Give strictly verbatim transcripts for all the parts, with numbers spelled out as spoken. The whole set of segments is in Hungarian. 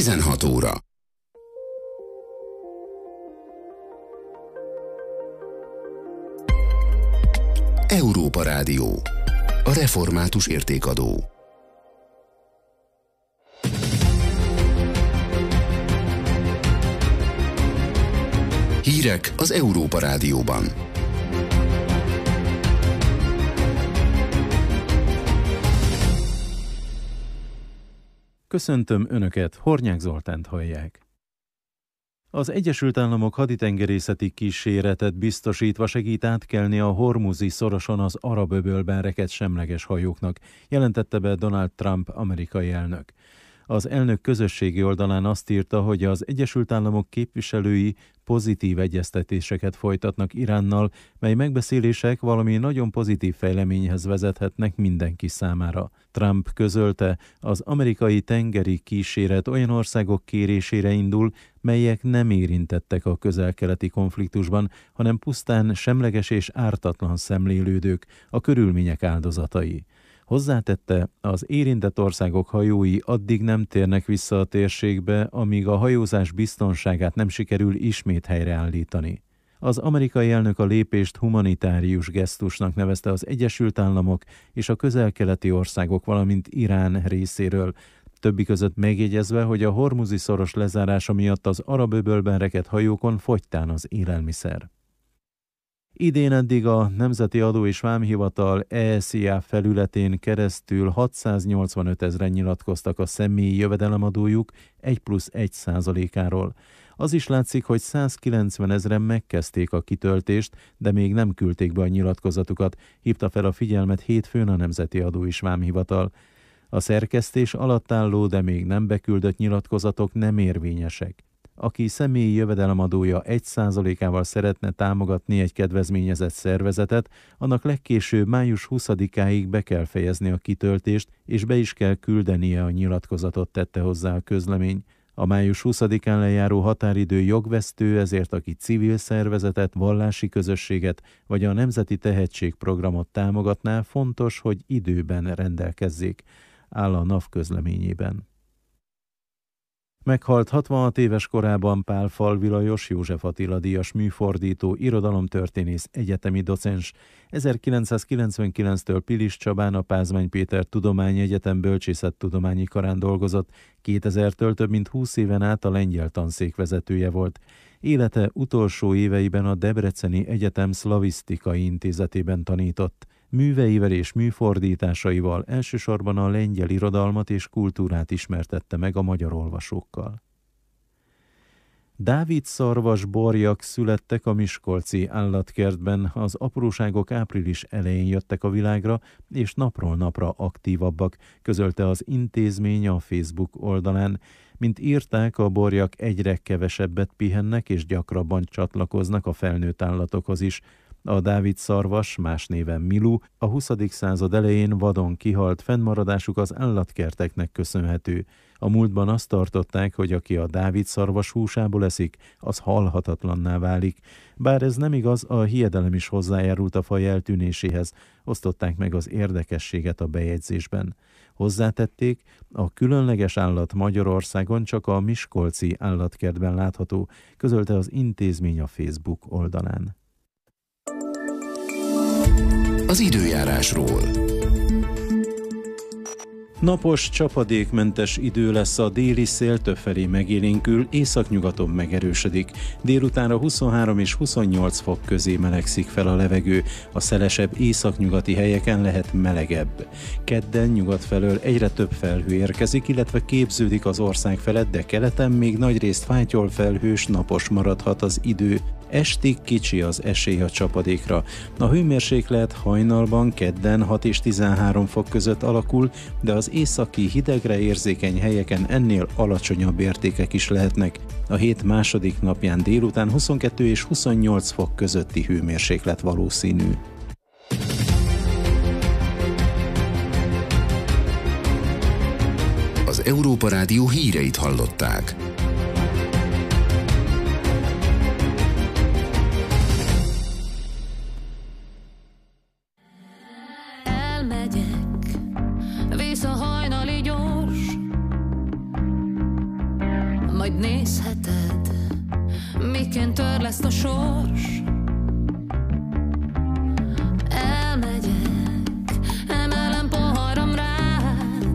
tizenhat óra. Európa Rádió. A református értékadó. Hírek az Európa Rádióban. Köszöntöm Önöket, Hornyák Zoltánt hallják. Az Egyesült Államok haditengerészeti kíséretet biztosítva segít átkelni a Hormuzi szoroson az Arab-öbölben rekedt semleges hajóknak, jelentette be Donald Trump amerikai elnök. Az elnök közösségi oldalán azt írta, hogy az Egyesült Államok képviselői pozitív egyeztetéseket folytatnak Iránnal, mely megbeszélések valami nagyon pozitív fejleményhez vezethetnek mindenki számára. Trump közölte, az amerikai tengeri kíséret olyan országok kérésére indul, melyek nem érintettek a közel-keleti konfliktusban, hanem pusztán semleges és ártatlan szemlélődők, a körülmények áldozatai. Hozzátette, az érintett országok hajói addig nem térnek vissza a térségbe, amíg a hajózás biztonságát nem sikerül ismét helyreállítani. Az amerikai elnök a lépést humanitárius gesztusnak nevezte az Egyesült Államok és a közel-keleti országok, valamint Irán részéről, többi között megjegyezve, hogy a Hormuzi szoros lezárása miatt az Arab-öbölben rekedt hajókon fogytán az élelmiszer. Idén eddig a Nemzeti Adó és Vámhivatal E S I A felületén keresztül hatszáznyolcvanöt ezren nyilatkoztak a személyi jövedelemadójuk egy plusz egy százalékáról. Az is látszik, hogy százkilencven ezren megkezdték a kitöltést, de még nem küldték be a nyilatkozatukat, hívta fel a figyelmet hétfőn a Nemzeti Adó és Vámhivatal. A szerkesztés alatt álló, de még nem beküldött nyilatkozatok nem érvényesek. Aki személyi jövedelemadója egy százalékával szeretne támogatni egy kedvezményezett szervezetet, annak legkésőbb május huszadikáig be kell fejezni a kitöltést, és be is kell küldenie a nyilatkozatot, tette hozzá a közlemény. A május huszadikán lejáró határidő jogvesztő, ezért aki civil szervezetet, vallási közösséget vagy a Nemzeti Tehetségprogramot támogatná, fontos, hogy időben rendelkezzék, áll a NAV közleményében. Meghalt hatvanhat éves korában Pál Falvi Lajos, József Attila díjas műfordító, irodalomtörténész, egyetemi docens. ezerkilencszázkilencvenkilenctől Pilis Csabán a Pázmány Péter Tudományegyetem bölcsészettudományi karán dolgozott, kétezertől több mint húsz éven át a lengyel tanszék vezetője volt. Élete utolsó éveiben a Debreceni Egyetem Szlavisztikai Intézetében tanított. Műveivel és műfordításaival elsősorban a lengyel irodalmat és kultúrát ismertette meg a magyar olvasókkal. Dávid szarvas borjak születtek a miskolci állatkertben, az apróságok április elején jöttek a világra, és napról napra aktívabbak, közölte az intézmény a Facebook oldalán. Mint írták, a borjak egyre kevesebbet pihennek és gyakrabban csatlakoznak a felnőtt állatokhoz is. A Dávid szarvas, más néven Milu, a huszadik század elején vadon kihalt, fennmaradásuk az állatkerteknek köszönhető. A múltban azt tartották, hogy aki a Dávid szarvas húsából eszik, az halhatatlanná válik. Bár ez nem igaz, a hiedelem is hozzájárult a faj eltűnéséhez, osztották meg az érdekességet a bejegyzésben. Hozzátették, a különleges állat Magyarországon csak a miskolci állatkertben látható, közölte az intézmény a Facebook oldalán. Az időjárásról. Napos, csapadékmentes idő lesz, a déli szél többfelé megélénkül, északnyugaton megerősödik. Délutánra huszonhárom és huszonnyolc fok közé melegszik fel a levegő, a szelesebb északnyugati helyeken lehet melegebb. Kedden nyugat felől egyre több felhő érkezik, illetve képződik az ország felett, de keleten még nagyrészt fátyol felhős, napos maradhat az idő. Estig kicsi az esély a csapadékra. A hőmérséklet hajnalban kedden hat és tizenhárom fok között alakul, de az északi hidegre érzékeny helyeken ennél alacsonyabb értékek is lehetnek. A hét második napján délután huszonkettő és huszonnyolc fok közötti hőmérséklet valószínű. Az Európa Rádió híreit hallották. Elmegyek, vész a hajnali gyors, majd nézheted, miként törl ezt a sors. Elmegyek, emelem poharam rád,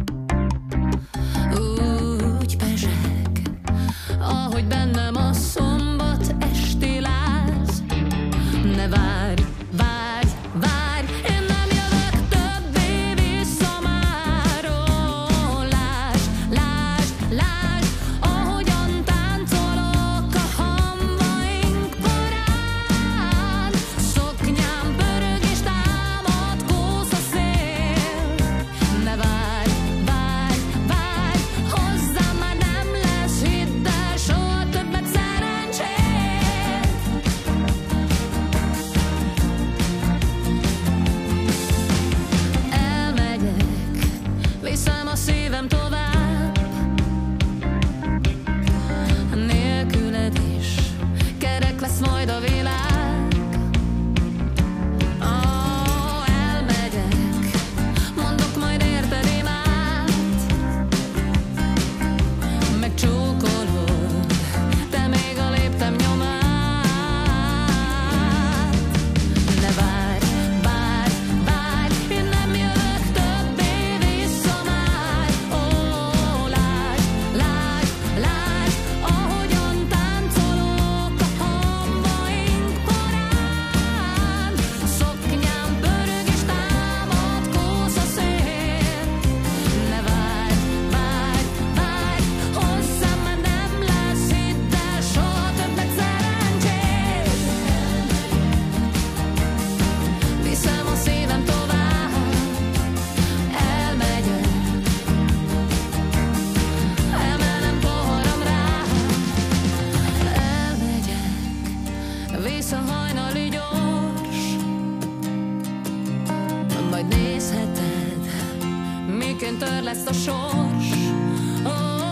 úgy pezseg, ahogy bennem a szombat esti láz. Ne várj, várj, várj, én nem jövök többé vissza már. Ó, lásd, lásd, lásd, ahogyan táncolok a hamvaink porán. Szoknyám pörög és támad kósz a szél. Ne várj, várj, várj, hozzám már nem lesz, hidd el, soha többet szerencsét. Elmegyek, viszem a szívem tovább, nélküled is kerek lesz majd a világ. Ó, elmegyek, mondok majd érted imát, megcsókolod, te még a léptem nyomát. Ne várj, várj, várj, én nem jövök többé vissza már. Ó, lásd, lásd, lásd, ahogyan táncolok a hamvaink porán. Szoknyám pörög és támad kósz a szél. Ne várj, várj, várj, hozzám már nem lesz, hidd el, soha többet szerencsét. Viszem a szívem tovább, elmegyek, emelem poharam rád. Elmegyek, vissza hajnali gyors, majd nézheted, miként törl ezt a sors. Ó,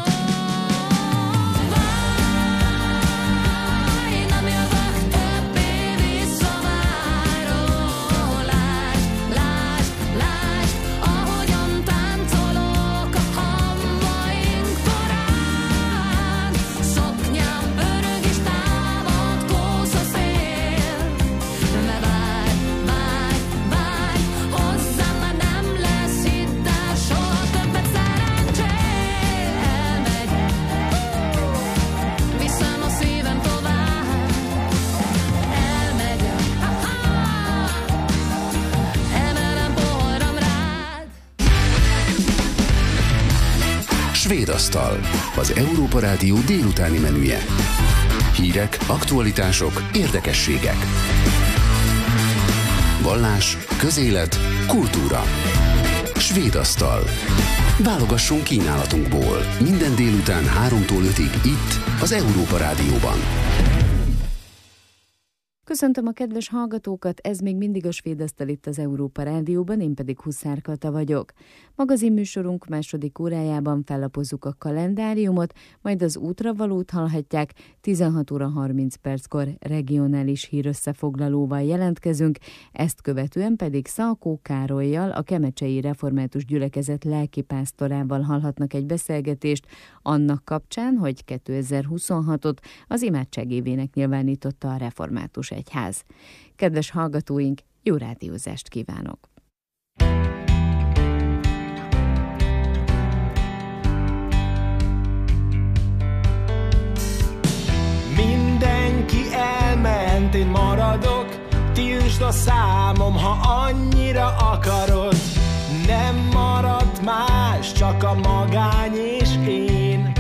várj, nem jövök többé vissza már. Ó, lásd, lásd, lásd, ahogyan táncolok a hamvaink porán. Szoknyám pörög és támad kósz a szél. Ne várj, várj, várj, hozzám már nem lesz, hidd el, soha többet szerencsét. Elmegyek, viszem a szívem tovább, elmegyek, emelem poharam rád. Svéd asztal, az Európa Rádió délutáni menüje. Hírek, aktualitások, érdekességek. Vallás, közélet, kultúra. Svéd asztal. Válogassunk kínálatunkból. Minden délután háromtól ötig itt, az Európa Rádióban. Köszöntöm a kedves hallgatókat, ez még mindig a Svéd asztal itt az Európa Rádióban, én pedig Huszár Kata vagyok. Magazinműsorunk második órájában fellapozzuk a kalendáriumot, majd az útravalót hallhatják, tizenhat óra harminc perckor regionális hírösszefoglalóval jelentkezünk, ezt követően pedig Szalkó Károllyal, a Kemecsei Református Gyülekezet lelkipásztorával hallhatnak egy beszélgetést annak kapcsán, hogy kétezer-huszonhatot az imádságévének nyilvánította a Református Egyház. Kedves hallgatóink, jó rádiózást kívánok! Mindenki elment, én maradok, tiltsd a számom, ha annyira akarod. Nem maradt más, csak a magány és én.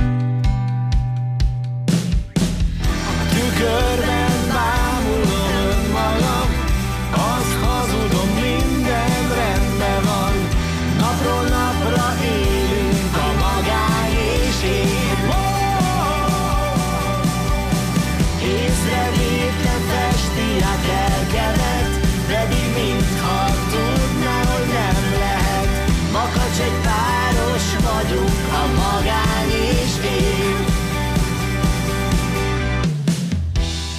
A tükörben bámulom önmagam, azt hazudom, minden rendben van. Napról napra élünk, a magány és én. Észrevétlen festi a kerkemet, pedig mintha tudná, hogy nem lehet. Makacs egy páros vagyunk, a magány és én.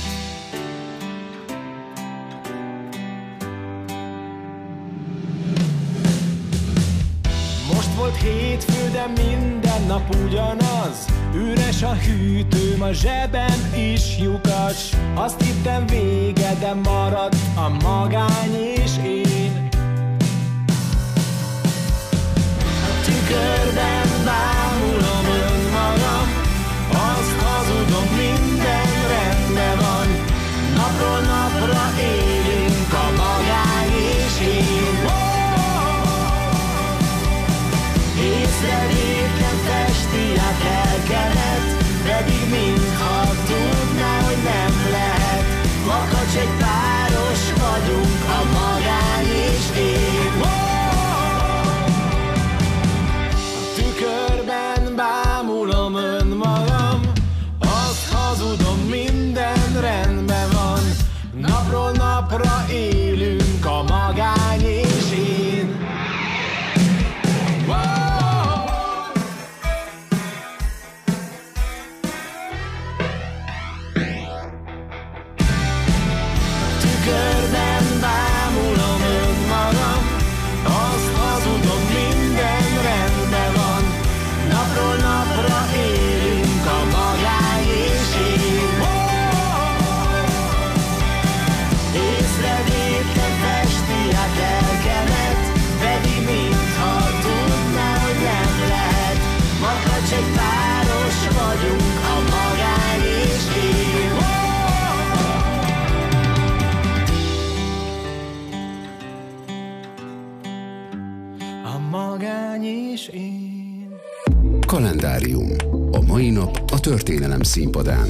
volt hétfő, de minden nap ugyanaz. Üres a hűtőm, a zsebem is lyukas. Azt hittem vége, de maradt a magány és én. A tükörben bámulom önmagam, azt hazudom, minden rendben van. Napról napra élünk a magány és én. Észrevétlen festi a lelkemet, pedig mintha tudná, hogy nem lehet. Makacs egy páros vagyunk, a magány és én. A tükörben bámulom önmagam, azt hazudom, minden rendben van. Napról napra élünk a magány és én. Tükörben bámulom önmagam, azt hazudom, minden rendben van. Napról napra élünk a magány és én. Észrevétlen festi a lelkemet, pedig mintha tudná, hogy nem lehet. Makacs egy páros vagyunk, a magány és én. A magány és én. Kalendárium. A mai nap a történelem színpadán.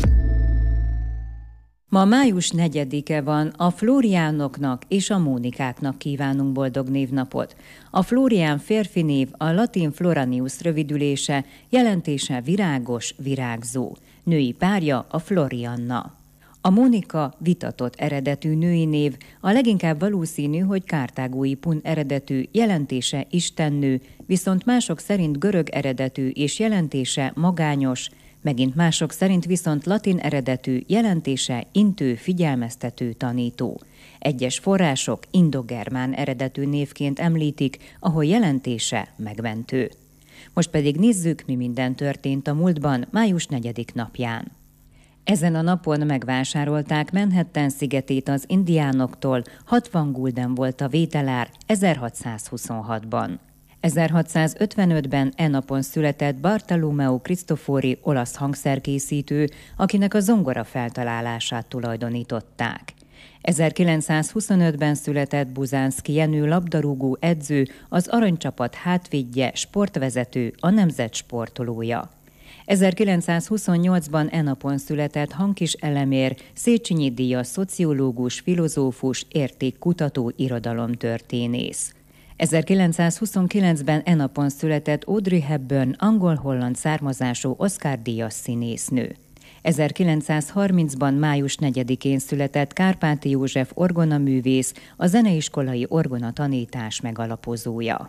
Ma május negyedike van, a Flóriánoknak és a Mónikáknak kívánunk boldog névnapot. A Flórián férfi név a latin Floranius rövidülése, jelentése virágos, virágzó. Női párja a Florianna. A Mónika vitatott eredetű női név, a leginkább valószínű, hogy kártágói pun eredetű, jelentése istennő, viszont mások szerint görög eredetű és jelentése magányos, megint mások szerint viszont latin eredetű, jelentése intő, figyelmeztető, tanító. Egyes források indogermán eredetű névként említik, ahol jelentése megmentő. Most pedig nézzük, mi minden történt a múltban, május negyedik napján. Ezen a napon megvásárolták Manhattan szigetét az indiánoktól, hatvan gulden volt a vételár ezerhatszázhuszonhatban. ezerhatszázötvenötben e napon született Bartolomeo Cristofori olasz hangszerkészítő, akinek a zongora feltalálását tulajdonították. ezerkilencszázhuszonötben született Buzánszky Jenő labdarúgó edző, az aranycsapat hátvédje, sportvezető, a nemzet sportolója. ezerkilencszázhuszonnyolcban e napon született Hankis Elemér, Széchenyi díjas szociológus, filozófus, értékkutató, irodalomtörténész. ezerkilencszázhuszonkilencben e napon született Audrey Hepburn, angol-holland származású Oscar-díjas színésznő. ezerkilencszázharmincban május negyedikén született Kárpáti József orgonaművész, a zeneiskolai orgonatanítás megalapozója.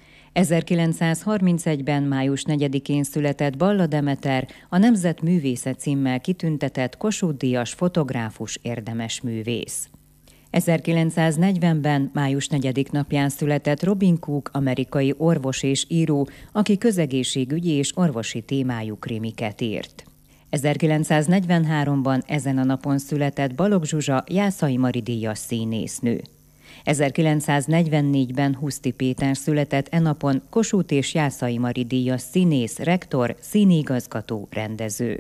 ezerkilencszázharmincegyben május negyedikén született Balla Demeter, a Nemzetművésze címmel kitüntetett Kossuth-díjas fotográfus, érdemes művész. ezerkilencszáznegyvenben május negyedik napján született Robin Cook, amerikai orvos és író, aki közegészségügyi és orvosi témájú krimiket írt. ezerkilencszáznegyvenháromban ezen a napon született Balogh Zsuzsa, Jászai Mari díjas színésznő. ezerkilencszáznegyvennégyben Huszti Péter született e napon, Kossuth és Jászai Mari díjas színész, rektor, színigazgató, rendező.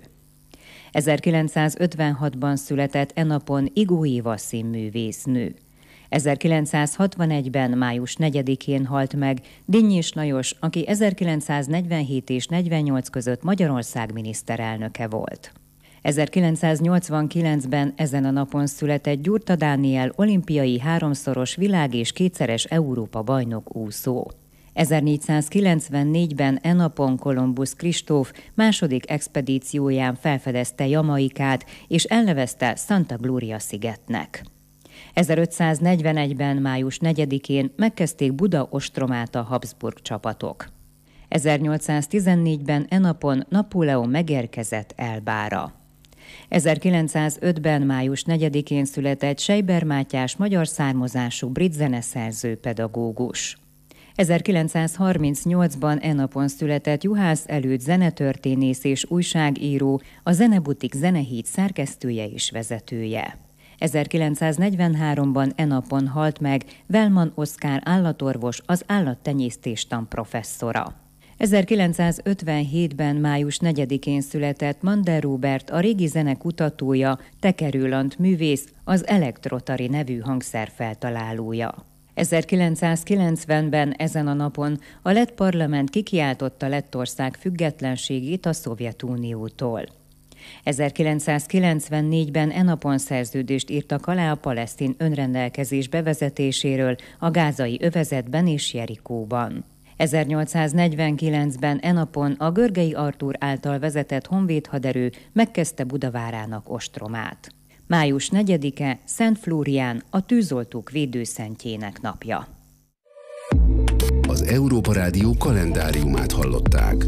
ezerkilencszázötvenhatban született e napon Igó Éva színművésznő. ezerkilencszázhatvanegyben május negyedikén halt meg Dinnyés Lajos, aki ezerkilencszáznegyvenhét és negyvennyolc között Magyarország miniszterelnöke volt. ezerkilencszáznyolcvankilencben ezen a napon született Gyurta Dániel, olimpiai háromszoros világ- és kétszeres Európa-bajnok úszó. ezernégyszázkilencvennégyben e napon Kolumbusz Kristóf második expedícióján felfedezte Jamaikát és elnevezte Santa Gloria szigetnek. ezerötszáznegyvenegyben május negyedikén megkezdték Buda ostromát a Habsburg csapatok. ezernyolcszáztizennégyben e napon Napóleon megérkezett Elbára. ezerkilencszázötben május negyedikén született Seiber Mátyás, magyar származású brit zeneszerző, pedagógus. ezerkilencszázharmincnyolcban e napon született Juhász Előd zenetörténész és újságíró, a Zenebutik Zenehíd szerkesztője és vezetője. ezerkilencszáznegyvenháromban e napon halt meg Velman Oszkár állatorvos, az állattenyésztés tanprofesszora. ezerkilencszázötvenhétben május negyedikén született Mander Róbert, a régi zene kutatója, tekerőlant művész, az elektrotari nevű hangszer feltalálója. ezerkilencszázkilencvenben ezen a napon a lett parlament kikiáltotta Lettország függetlenségét a Szovjetuniótól. ezerkilencszázkilencvennégyben e napon szerződést írtak alá a palesztin önrendelkezés bevezetéséről a gázai övezetben és Jerikóban. ezernyolcszáznegyvenkilencben e napon a Görgei Artúr által vezetett honvédhaderő megkezdte Budavárának ostromát. május negyedike Szent Flórián, a tűzoltók védőszentjének napja. Az Európa Rádió kalendáriumát hallották.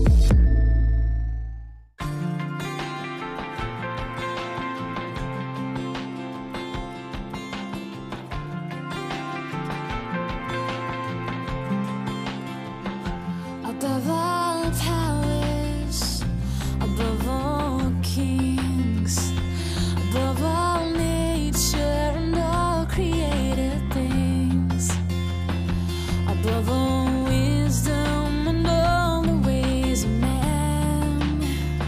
Above all powers, above all kings, above all nature and all created things, above all wisdom and all the ways of man,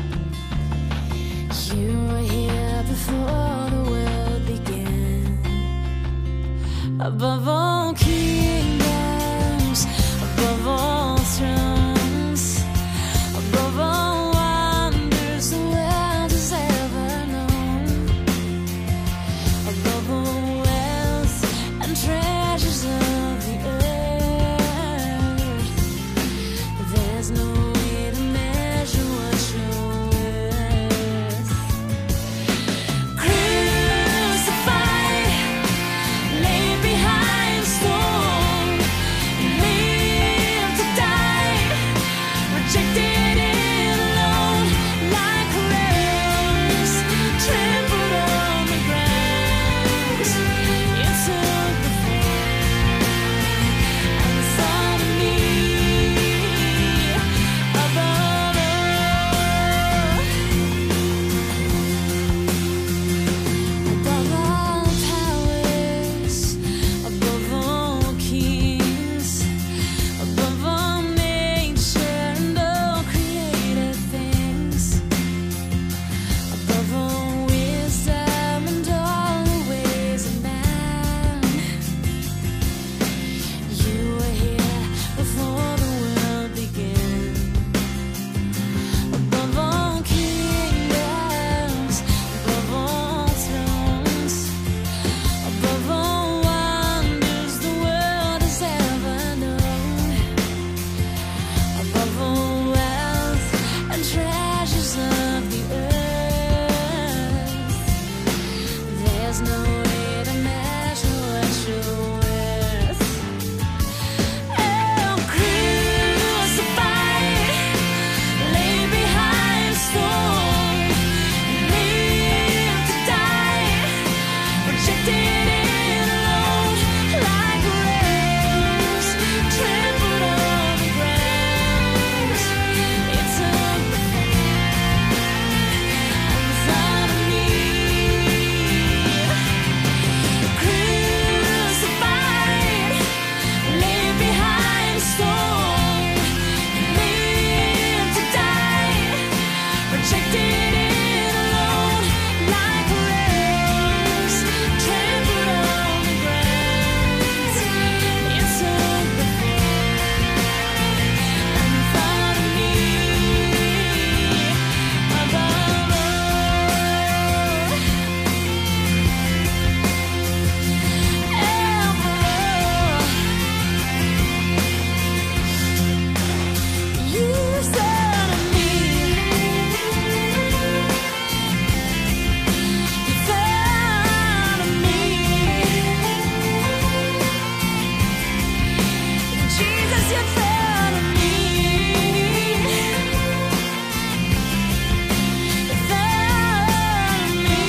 you were here before the world began. Above all kingdoms, above all thrones, above all wonders the world has ever known, above all wealth and treasures of the earth, there's no way to measure what you're worth. Crucified, laid behind stone, live to die, rejected and alone, like a rose, trampled on the ground. You took the fall and thought of me above all. Above all powers, above all kings, above all nature and all created things, above all wisdom and all the ways of man, you were here before the world began. Above all kingdoms, above all thrones, above all wonders the world has ever known, above all wealth and treasures of the earth, there's no way to measure what you're worth. Oh, crucified, laid behind stone, live to die, rejected and alone, like a rose, trampled on the ground. It took the fall and thought of me. Crucified, laid behind stone, live to die, rejected and alone, like a rose, trampled on the ground. You took the fall and thought of me above all. You thought of me. You thought of me. Jesus, you thought of me. You thought of me.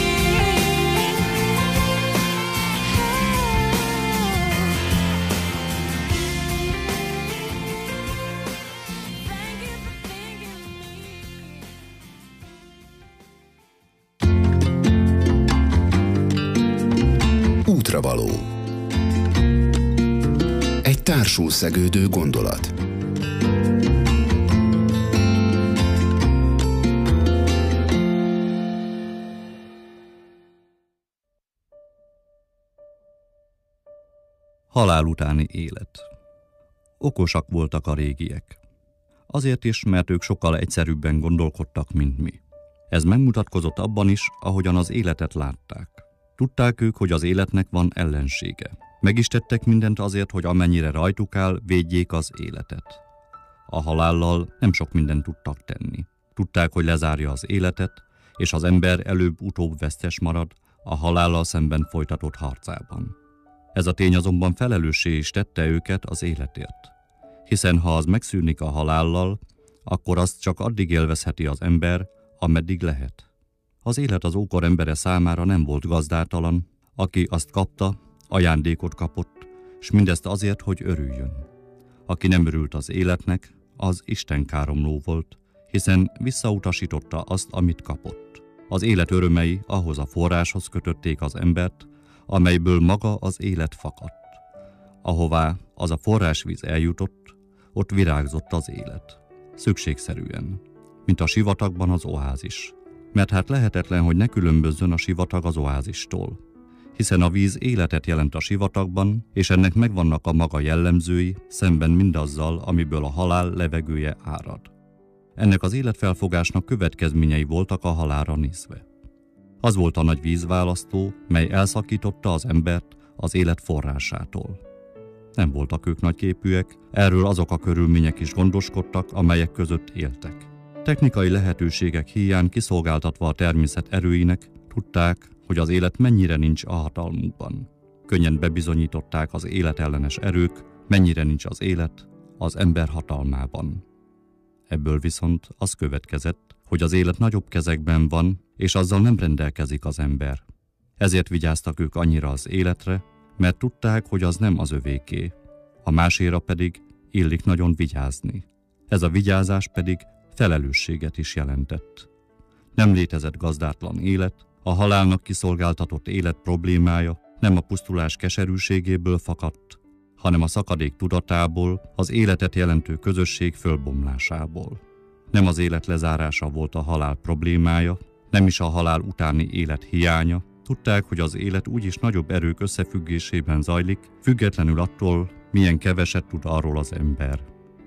Útravaló. Egy társul szegődő gondolat. Halál utáni élet. Okosak voltak a régiek. Azért is, mert ők sokkal egyszerűbben gondolkodtak, mint mi. Ez megmutatkozott abban is, ahogyan az életet látták. Tudták ők, hogy az életnek van ellensége. Meg is tettek mindent azért, hogy amennyire rajtuk áll, védjék az életet. A halállal nem sok mindent tudtak tenni. Tudták, hogy lezárja az életet, és az ember előbb-utóbb vesztes marad a halállal szemben folytatott harcában. Ez a tény azonban felelőssé is tette őket az életért. Hiszen ha az megszűnik a halállal, akkor azt csak addig élvezheti az ember, ameddig lehet. Az élet az ókor embere számára nem volt gazdártalan, aki azt kapta, ajándékot kapott, s mindezt azért, hogy örüljön. Aki nem örült az életnek, az istenkáromló volt, hiszen visszautasította azt, amit kapott. Az élet örömei ahhoz a forráshoz kötötték az embert, amelyből maga az élet fakadt. Ahová az a forrásvíz eljutott, ott virágzott az élet. Szükségszerűen, mint a sivatagban az oázis. Mert hát lehetetlen, hogy ne különbözzön a sivatag az oázistól. Hiszen a víz életet jelent a sivatagban, és ennek megvannak a maga jellemzői, szemben mindazzal, amiből a halál levegője árad. Ennek az életfelfogásnak következményei voltak a halálra nézve. Az volt a nagy vízválasztó, mely elszakította az embert az élet forrásától. Nem voltak ők nagyképűek, erről azok a körülmények is gondoskodtak, amelyek között éltek. Technikai lehetőségek híján kiszolgáltatva a természet erőinek, tudták, hogy az élet mennyire nincs a hatalmukban. Könnyen bebizonyították az életellenes erők, mennyire nincs az élet az ember hatalmában. Ebből viszont az következett, hogy az élet nagyobb kezekben van, és azzal nem rendelkezik az ember. Ezért vigyáztak ők annyira az életre, mert tudták, hogy az nem az övéké, a máséra pedig illik nagyon vigyázni. Ez a vigyázás pedig felelősséget is jelentett. Nem létezett gazdátlan élet, a halálnak kiszolgáltatott élet problémája nem a pusztulás keserűségéből fakadt, hanem a szakadék tudatából, az életet jelentő közösség fölbomlásából. Nem az élet lezárása volt a halál problémája, nem is a halál utáni élet hiánya. Tudták, hogy az élet úgyis nagyobb erők összefüggésében zajlik, függetlenül attól, milyen keveset tud arról az ember.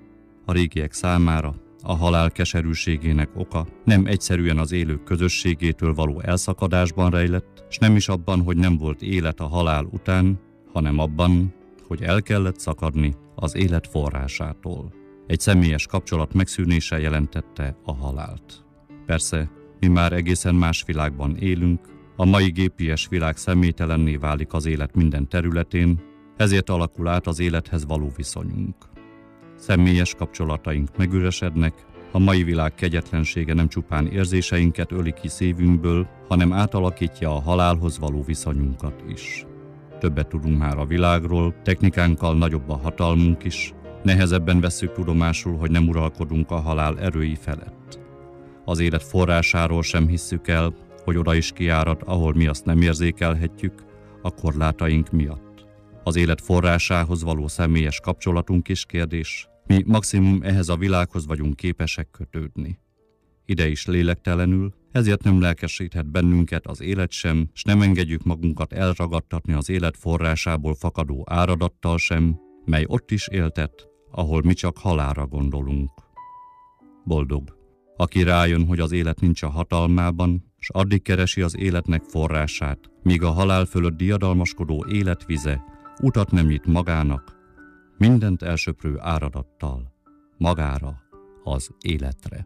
A régiek számára a halál keserűségének oka nem egyszerűen az élők közösségétől való elszakadásban rejlett, s nem is abban, hogy nem volt élet a halál után, hanem abban, hogy el kellett szakadni az élet forrásától. Egy személyes kapcsolat megszűnése jelentette a halált. Persze, mi már egészen más világban élünk, a mai gépies világ személytelenné válik az élet minden területén, ezért alakul át az élethez való viszonyunk. Személyes kapcsolataink megüresednek, a mai világ kegyetlensége nem csupán érzéseinket öli ki szívünkből, hanem átalakítja a halálhoz való viszonyunkat is. Többet tudunk már a világról, technikánkkal nagyobb a hatalmunk is, nehezebben vesszük tudomásul, hogy nem uralkodunk a halál erői felett. Az élet forrásáról sem hisszük el, hogy oda is kiárad, ahol mi azt nem érzékelhetjük, a korlátaink miatt. Az élet forrásához való személyes kapcsolatunk is kérdés, mi maximum ehhez a világhoz vagyunk képesek kötődni. Ide is lélektelenül, ezért nem lelkesíthet bennünket az élet sem, s nem engedjük magunkat elragadtatni az élet forrásából fakadó áradattal sem, mely ott is éltet, ahol mi csak halálra gondolunk. Boldog, aki rájön, hogy az élet nincs a hatalmában, s addig keresi az életnek forrását, míg a halál fölött diadalmaskodó életvize utat nem nyit magának, mindent elsöprő áradattal, magára, az életre.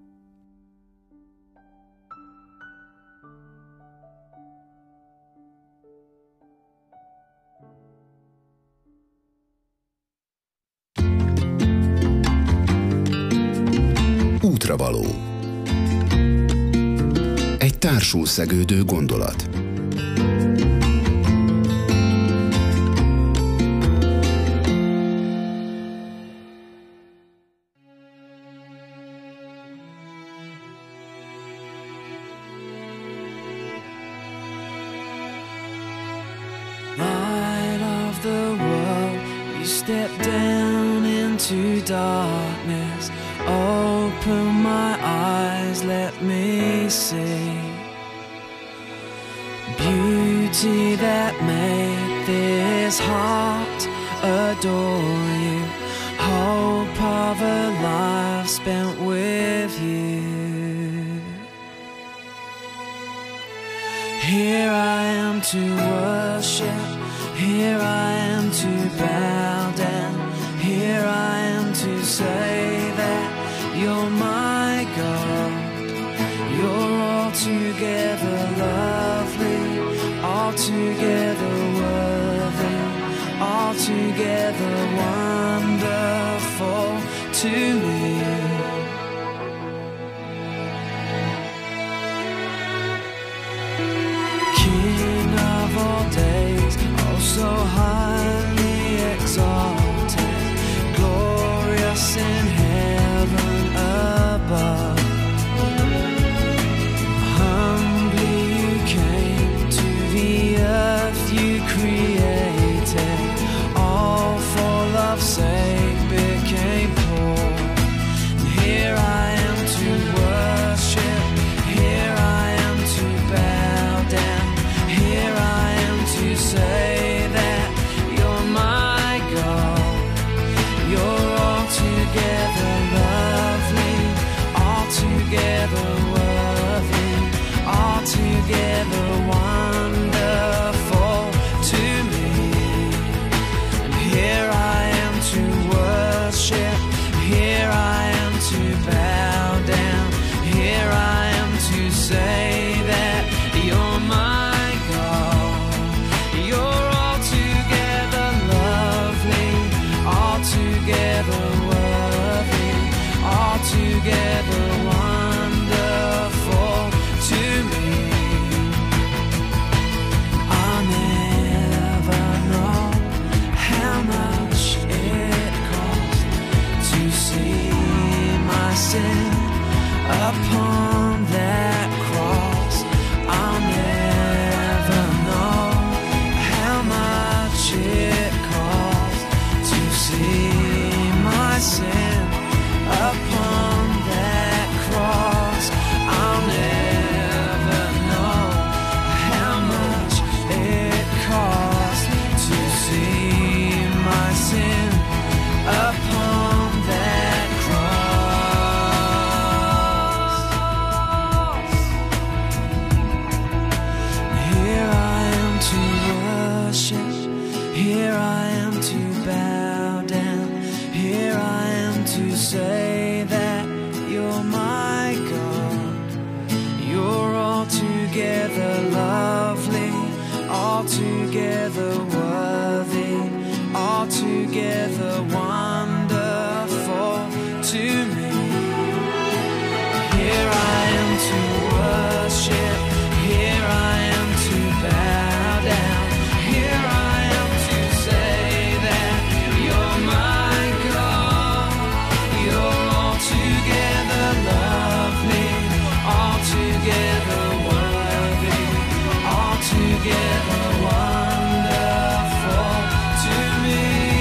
Útravaló. Egy társul szegődő gondolat. I step down into darkness, open my eyes, let me see beauty that made this heart adore you, hope of a life spent with you. Here I am to worship, here I am to bow down, here I am to say that you're my God. You're altogether lovely, altogether worthy, altogether wonderful to me. King of all days, oh so highly exalted, glorious in heaven above. Humbly you came to the earth you created, all for love's sake became poor. And here I am to worship, here I am to bow down, here I am to say that you're my God. You're altogether lovely, altogether worthy, altogether wonderful to me. And here I am to worship, here I am to bow down, here I am to say that you're my God. You're altogether lovely, altogether worthy, altogether wonderful to me. I'll never know how much it cost to see my sin upon that cross. I'll never know how much it cost to see my sin upon that cross. I'll never know how much it cost to see my sin upon that cross. Here I am to worship, here I am to bow down, here I am to say that you're my God. You're altogether lovely, altogether worthy, altogether wonderful to me. Here I am to worship, here I am to bow down, here I am to say that you're my God. You're altogether lovely, altogether worthy, altogether wonderful to me.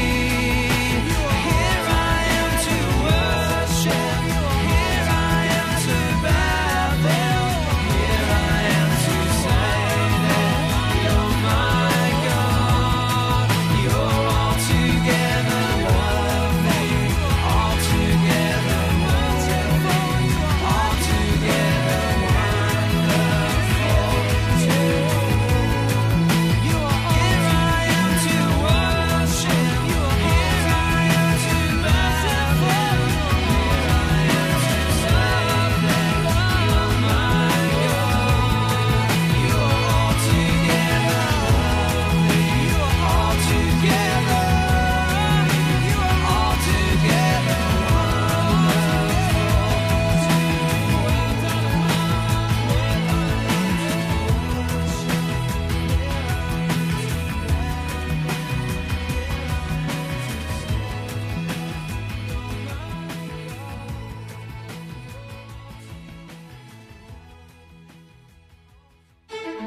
Here I am to worship, here I am to bow down, here I am to say that you're my God. You're altogether lovely, altogether wonderful, altogether wonderful to me. Here I am to worship, here I am to bow down, here I am to say that you're my God. You're altogether lovely, altogether, you're altogether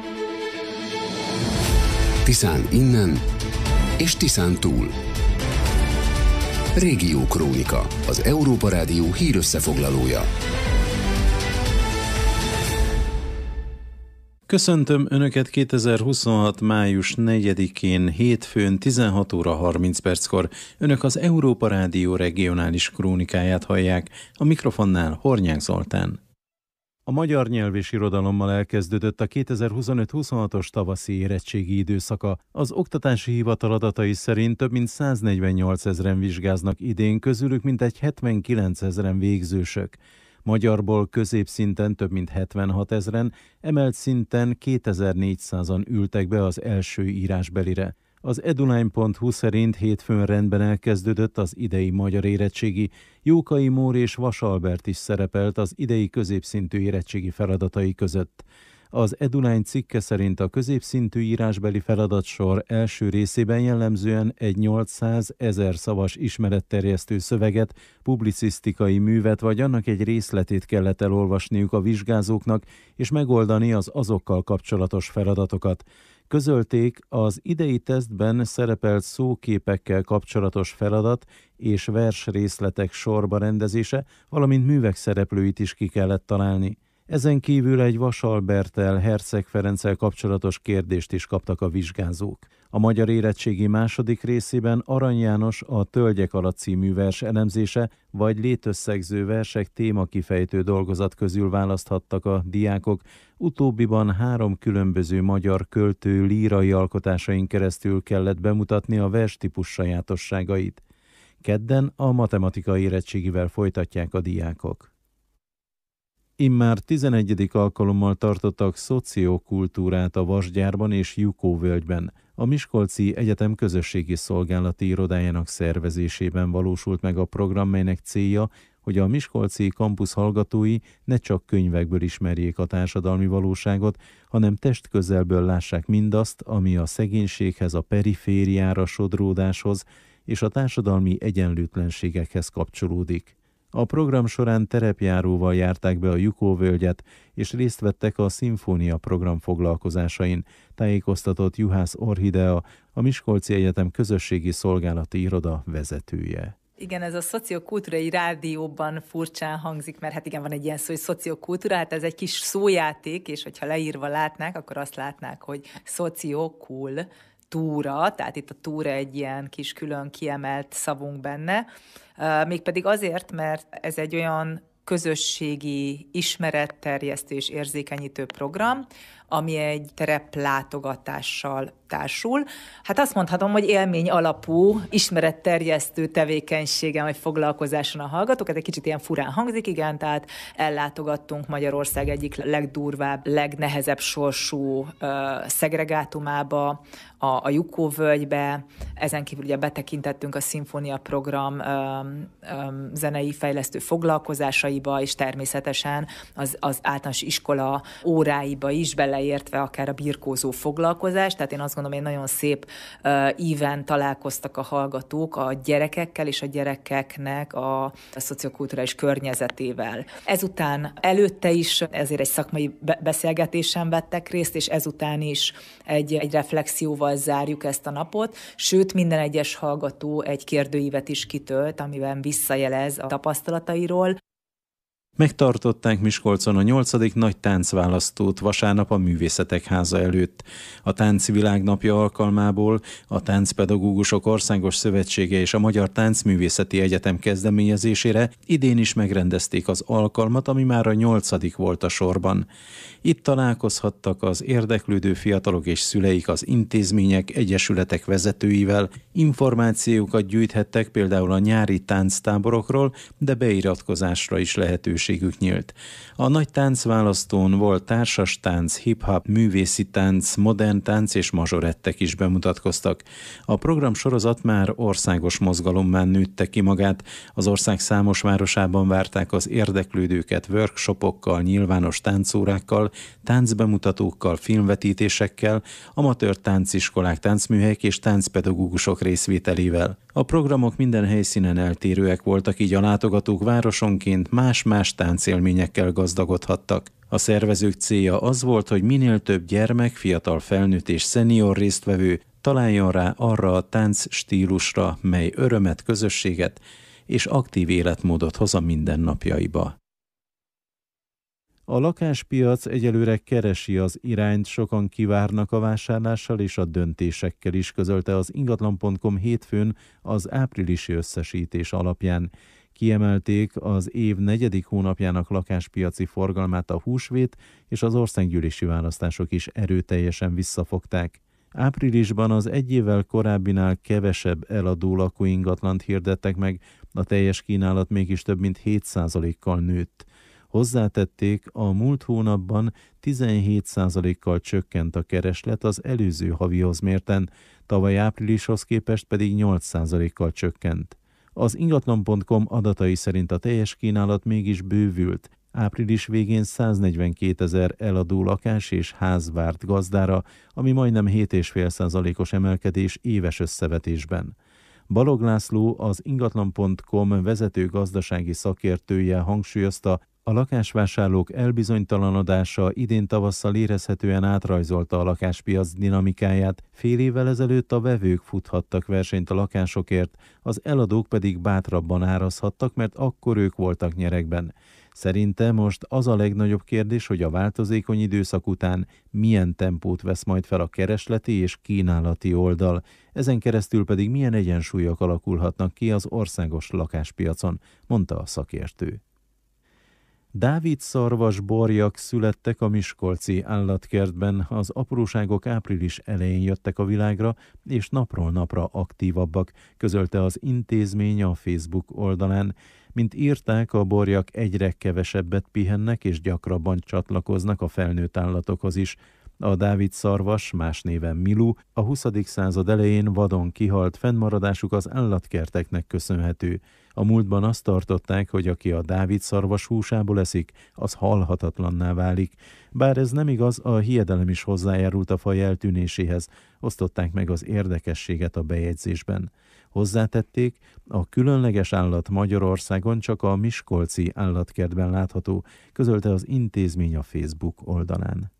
Tiszán innen és Tiszán túl. Régió Krónika, az Európa Rádió hírösszefoglalója. Köszöntöm Önöket kétezer-huszonhat. május negyedikén, hétfőn tizenhat óra harminc perckor. Önök az Európa Rádió regionális krónikáját hallják, a mikrofonnál Hornyák Zoltán. A magyar nyelv és irodalommal elkezdődött a kétezer-huszonöt-huszonhatos tavaszi érettségi időszaka. Az oktatási hivatal adatai szerint több mint száznegyvennyolc ezren vizsgáznak idén, közülük mintegy hetvenkilenc ezren végzősök. Magyarból középszinten több mint hetvenhat ezren, emelt szinten kétezer-négyszázan ültek be az első írásbelire. Az eduline pont hu szerint hétfőn rendben elkezdődött az idei magyar érettségi. Jókai Mór és Vas Albert is szerepelt az idei középszintű érettségi feladatai között. Az Eduline cikke szerint a középszintű írásbeli feladatsor első részében jellemzően egy nyolcszázezer szavas ismeretterjesztő szöveget, publicisztikai művet vagy annak egy részletét kellett elolvasniuk a vizsgázóknak és megoldani az azokkal kapcsolatos feladatokat. Közölték, az idei tesztben szerepelt szóképekkel kapcsolatos feladat és versrészletek sorba rendezése, valamint művek szereplőit is ki kellett találni. Ezen kívül egy Vas Alberttel, Herceg Ferenccel kapcsolatos kérdést is kaptak a vizsgázók. A magyar érettségi második részében Arany János a Tölgyek alatt című vers elemzése vagy létösszegző versek témakifejtő dolgozat közül választhattak a diákok. Utóbbiban három különböző magyar költő lírai alkotásain keresztül kellett bemutatni a verstípus sajátosságait. Kedden a matematikai érettségivel folytatják a diákok. Immár tizenegyedik alkalommal tartottak szociokultúrát a Vasgyárban és Jukóvölgyben. A Miskolci Egyetem közösségi szolgálati irodájának szervezésében valósult meg a program, melynek célja, hogy a miskolci kampusz hallgatói ne csak könyvekből ismerjék a társadalmi valóságot, hanem testközelből lássák mindazt, ami a szegénységhez, a perifériára sodródáshoz és a társadalmi egyenlőtlenségekhez kapcsolódik. A program során terepjáróval járták be a Jukóvölgyet, és részt vettek a Szimfónia program foglalkozásain, tájékoztatott Juhász Orhidea, a Miskolci Egyetem közösségi szolgálati iroda vezetője. Igen, ez a szociokultúrai rádióban furcsán hangzik, mert hát igen, van egy ilyen szó, hogy szociokultúra, hát ez egy kis szójáték, és hogyha leírva látnák, akkor azt látnák, hogy szociokul, túra, tehát itt a túra egy ilyen kis külön kiemelt szavunk benne, mégpedig azért, mert ez egy olyan közösségi ismeretterjesztő és érzékenyítő program, ami egy tereplátogatással társul. Hát azt mondhatom, hogy élmény alapú, ismeretterjesztő tevékenységen vagy foglalkozáson a hallgatók. Ez egy kicsit ilyen furán hangzik, igen, tehát ellátogattunk Magyarország egyik legdurvább, legnehezebb sorsú uh, szegregátumába, a, a Jukóvölgybe. Ezen kívül ugye betekintettünk a Szimfónia program um, um, zenei fejlesztő foglalkozásaiba, és természetesen az, az általános iskola óráiba is beleértve akár a birkózó foglalkozás. Tehát én azt gondolom, hogy nagyon szép uh, íven találkoztak a hallgatók a gyerekekkel és a gyerekeknek a, a szociokulturális környezetével. Ezután előtte is ezért egy szakmai be- beszélgetésen vettek részt, és ezután is egy, egy reflexióval zárjuk ezt a napot, sőt minden egyes hallgató egy kérdőívet is kitölt, amiben visszajelez a tapasztalatairól. Megtartották Miskolcon a nyolcadik nagy táncválasztót vasárnap a Művészetek Háza előtt. A Táncvilágnapja alkalmából a Táncpedagógusok Országos Szövetsége és a Magyar Táncművészeti Egyetem kezdeményezésére idén is megrendezték az alkalmat, ami már a nyolcadik volt a sorban. Itt találkozhattak az érdeklődő fiatalok és szüleik az intézmények, egyesületek vezetőivel, információkat gyűjthettek például a nyári tánctáborokról, de beiratkozásra is lehetőségük nyílt. A nagy táncválasztón volt társas tánc, hip-hop, művészi tánc, modern tánc és mazsorettek is bemutatkoztak. A program sorozat már országos mozgalommá nőtte ki magát. Az ország számos városában várták az érdeklődőket workshopokkal, nyilvános táncórákkal, táncbemutatókkal, filmvetítésekkel, amatőr tánciskolák, táncműhelyek és táncpedagógusok részvételével. A programok minden helyszínen eltérőek voltak, így a látogatók városonként más-más táncélményekkel gazdagodhattak. A szervezők célja az volt, hogy minél több gyermek, fiatal felnőtt és szenior résztvevő Találjon rá arra a tánc stílusra, mely örömet, közösséget és aktív életmódot hoz a mindennapjaiba. A lakáspiac egyelőre keresi az irányt, sokan kivárnak a vásárlással és a döntésekkel is, közölte az ingatlan pont com hétfőn az áprilisi összesítés alapján. Kiemelték az év negyedik hónapjának lakáspiaci forgalmát a húsvét és az országgyűlési választások is erőteljesen visszafogták. Áprilisban az egy évvel korábbinál kevesebb eladó lakóingatlant hirdettek meg, a teljes kínálat mégis több mint hét százalékkal nőtt. Hozzátették, a múlt hónapban tizenhét százalékkal csökkent a kereslet az előző havihoz mérten, tavaly áprilishoz képest pedig nyolc százalékkal csökkent. Az ingatlan pont com adatai szerint a teljes kínálat mégis bővült. Április végén száznegyvenkétezer eladó lakás és ház várt gazdára, ami majdnem hét egész öt százalékos emelkedés éves összevetésben. Balog László, az ingatlan pont com vezető gazdasági szakértője hangsúlyozta, a lakásvásárlók elbizonytalanodása idén tavasszal érezhetően átrajzolta a lakáspiac dinamikáját, fél évvel ezelőtt a vevők futhattak versenyt a lakásokért, az eladók pedig bátrabban árazhattak, mert akkor ők voltak nyeregben. Szerinte most az a legnagyobb kérdés, hogy a változékony időszak után milyen tempót vesz majd fel a keresleti és kínálati oldal, ezen keresztül pedig milyen egyensúlyok alakulhatnak ki az országos lakáspiacon, mondta a szakértő. Dávid szarvas borjak születtek a miskolci állatkertben, az apróságok április elején jöttek a világra, és napról napra aktívabbak, közölte az intézmény a Facebook oldalán. Mint írták, a borjak egyre kevesebbet pihennek és gyakrabban csatlakoznak a felnőtt állatokhoz is. A Dávid szarvas, más néven Milu, a huszadik század elején vadon kihalt, fennmaradásuk az állatkerteknek köszönhető. A múltban azt tartották, hogy aki a Dávid szarvas húsából eszik, az halhatatlanná válik. Bár ez nem igaz, a hiedelem is hozzájárult a faj eltűnéséhez, osztották meg az érdekességet a bejegyzésben. Hozzátették, a különleges állat Magyarországon csak a miskolci állatkertben látható, közölte az intézmény a Facebook oldalán.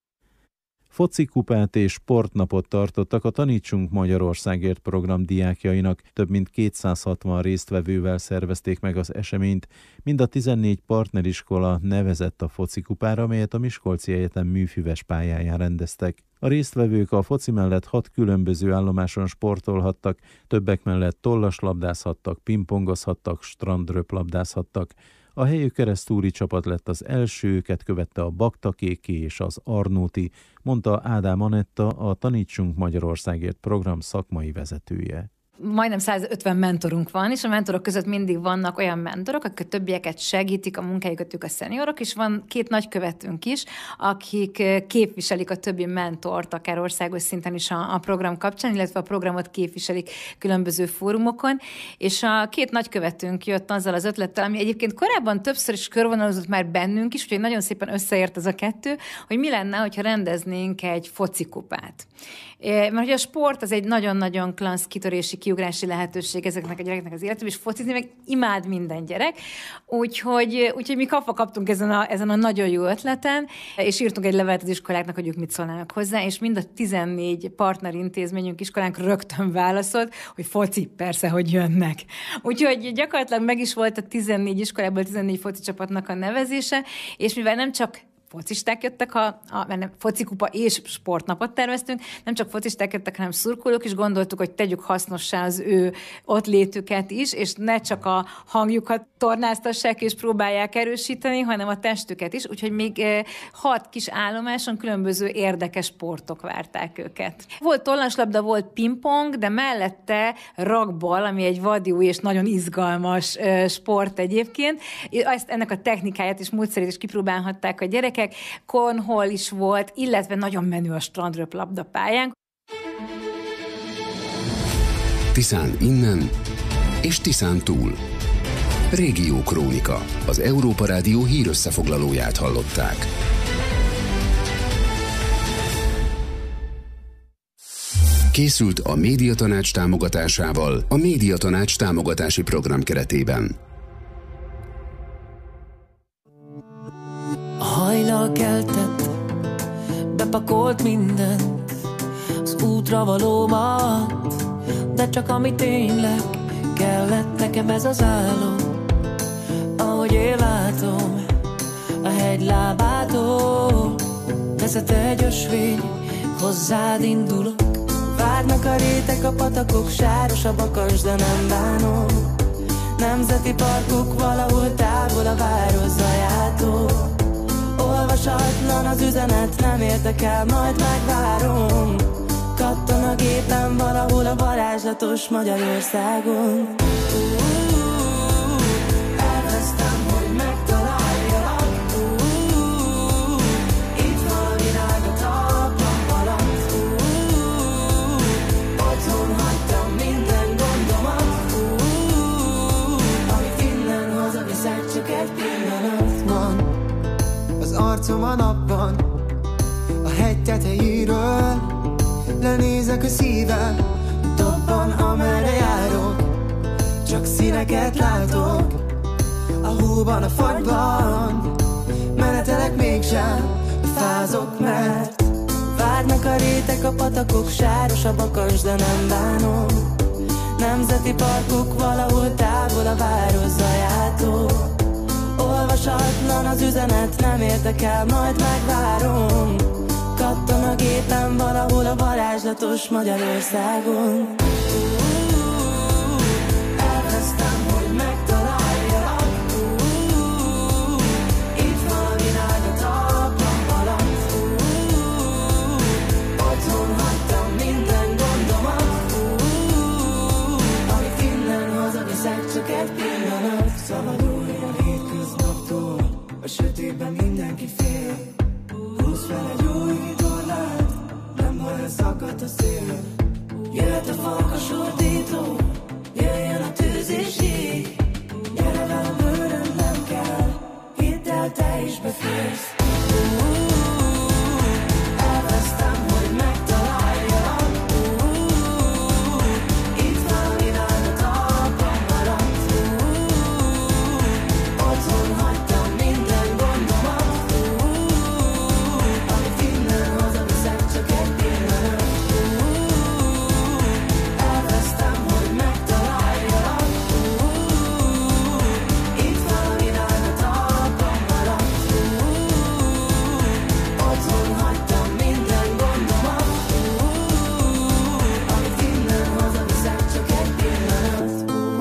Focikupát és sportnapot tartottak a Tanítsunk Magyarországért program diákjainak. Több mint kétszázhatvan résztvevővel szervezték meg az eseményt. Mind a tizennégy partneriskola nevezett a focikupára, amelyet a Miskolci Egyetem műfüves pályáján rendeztek. A résztvevők a foci mellett hat különböző állomáson sportolhattak, többek mellett tollaslabdázhattak, pingpongozhattak, strandröplabdázhattak. A helyi keresztúri csapat lett az első, őket követte a Baktakéki és az Arnóti, mondta Ádám Anetta, a Tanítsunk Magyarországért program szakmai vezetője. Majdnem százötven mentorunk van, és a mentorok között mindig vannak olyan mentorok, akik a többieket segítik, a munkájukat, ők a szeniorok, és van két nagykövetünk is, akik képviselik a többi mentort, akár országos szinten is a, a program kapcsán, illetve a programot képviselik különböző fórumokon, és a két nagykövetünk jött azzal az ötlettel, ami egyébként korábban többször is körvonalazott már bennünk is, úgyhogy nagyon szépen összeért ez a kettő, hogy mi lenne, hogyha rendeznénk egy focikupát. Mert hogy a sport az egy nagyon-nagyon klassz kitörési, kiugrási lehetőség ezeknek a gyerekeknek az életében, és focizni meg imád minden gyerek. Úgyhogy, úgyhogy mi kapva kaptunk ezen a, ezen a nagyon jó ötleten, és írtunk egy levelet az iskoláknak, hogy ők mit szólnának hozzá, és mind a tizennégy partnerintézményünk, iskolánk rögtön válaszolt, hogy foci, persze, hogy jönnek. Úgyhogy gyakorlatilag meg is volt a tizennégy iskolából tizennégy foci csapatnak a nevezése, és mivel nem csak focisták jöttek, a, a, mert nem, focikupa és sportnapot terveztünk, nem csak focisták jöttek, hanem szurkolók is, gondoltuk, hogy tegyük hasznossá az ő ott létüket is, és ne csak a hangjukat tornáztassák és próbálják erősíteni, hanem a testüket is, úgyhogy még eh, hat kis állomáson különböző érdekes sportok várták őket. Volt tollaslabda, volt pingpong, de mellette rugby, ami egy vadi és nagyon izgalmas eh, sport egyébként. Ezt, ennek a technikáját és módszerét is kipróbálhatták a gyerekek, cornhole is volt, illetve nagyon menő a strandröplabda pályánk. Tiszán innen és Tiszán túl. Régió Krónika. Az Európa Rádió hírösszefoglalóját hallották. Készült a Médiatanács támogatásával a Médiatanács támogatási program keretében. A hajnal keltett, bepakolt mindent, az útra valómat, de csak ami tényleg kellett nekem ez az álom. Ahogy én látom, a hegy lábától vezet egy ösvény, hozzád indulok. Várnak a rétek, a patakok, sáros a bakas, de nem bánom. Nemzeti parkok valahol távol a város zajától. Olvasatlan az üzenet, nem érdekel, majd megvárom. Katton a gépen valahol a varázslatos Magyarországon. Elvesztem, hogy megtaláljalak. Itt van a virág a talpam alatt. Otthon hagytam minden gondomat. Amit innen hazaviszek, csak egy pillanat van. Az arcom a napban, a hegy tetejéről. Lenézek a szívem, dobban amerre járok. Csak színeket látok, a hóban, a fagyban. Menetelek mégsem, fázok, mert várnak a rétek, a patakok, sáros a bakas, de nem bánom. Nemzeti parkok valahol távol a város zajától. Olvasatlan az üzenet, nem érdekel, majd megvárom. Katton a gépen valahol a varázslatos Magyarországon. Elvesztem, hogy megtaláljalak. Itt van a virág a talpam alatt. Otthon hagytam minden gondomat. Amit innen hazaviszek, csak egy pillanat. Szabadulj a hétköznaptól, a sötétben mindenki fél. Húzz fel egy új vitorlát, nem baj, szakadt a szél. Jöhet a farkas ordító, jöjjön a tűz és jég. Gyere velem, bőröm nem kell, hidd el, te is beférsz. Elvesztem, hogy megtaláljalak. Itt van a virág a talpam alatt. Otthon hagytam minden gondomat. Amit innen hazaviszek, csak egy pillanat. Elvesztem, hogy megtaláljalak. Itt van a virág a talpam alatt. Otthon hagytam minden gondomat. Amit innen hazaviszek, csak egy pillanat.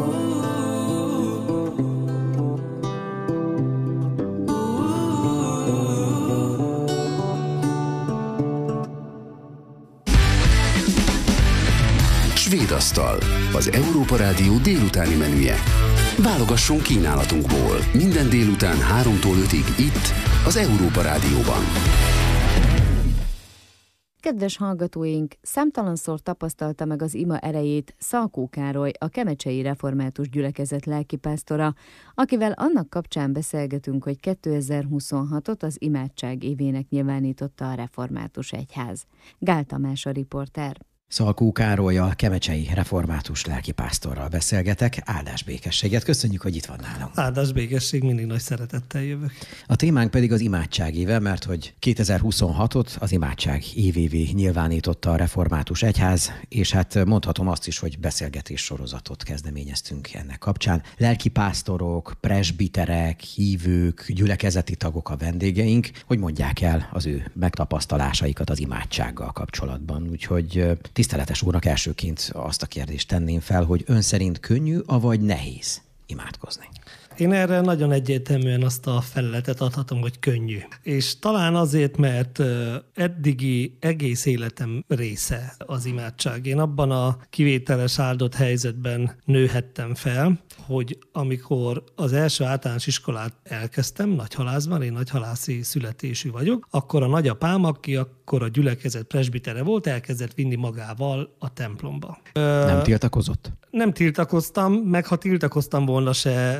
Svédasztal, az Európa Rádió délutáni menüje. Válogassunk kínálatunkból. Minden délután háromtól ötig itt, az Európa Rádióban. Kedves hallgatóink, számtalanszor tapasztalta meg az ima erejét Szalkó Károly, a kemecsei református gyülekezet lelkipásztora, akivel annak kapcsán beszélgetünk, hogy kétezer-huszonhatot az imádság évének nyilvánította a református egyház. Gál Tamás a riporter. Szalkó Károllyal, kemecsei református lelkipásztorral beszélgetek. Áldás békességet. Köszönjük, hogy itt van nálunk. Áldás békesség, mindig nagy szeretettel jövök. A témánk pedig az imádság éve, mert hogy kétezer-huszonhatot az imádság évévé nyilvánította a református egyház, és hát mondhatom azt is, hogy beszélgetés sorozatot kezdeményeztünk ennek kapcsán. Lelkipásztorok, presbiterek, hívők, gyülekezeti tagok a vendégeink, hogy mondják el az ő megtapasztalásaikat az imádsággal kapcsolatban. Úgyhogy tiszteletes úrnak elsőként azt a kérdést tenném fel, hogy ön szerint könnyű, avagy nehéz imádkozni? Én erre nagyon egyértelműen azt a feleletet adhatom, hogy könnyű. És talán azért, mert eddigi egész életem része az imádság. Én abban a kivételes áldott helyzetben nőhettem fel, hogy amikor az első általános iskolát elkezdtem Nagyhalászban, én nagyhalászi születésű vagyok, akkor a nagyapám, aki akkor a gyülekezet presbitere volt, elkezdett vinni magával a templomba. Nem tiltakozott? Nem tiltakoztam, meg ha tiltakoztam volna se abban az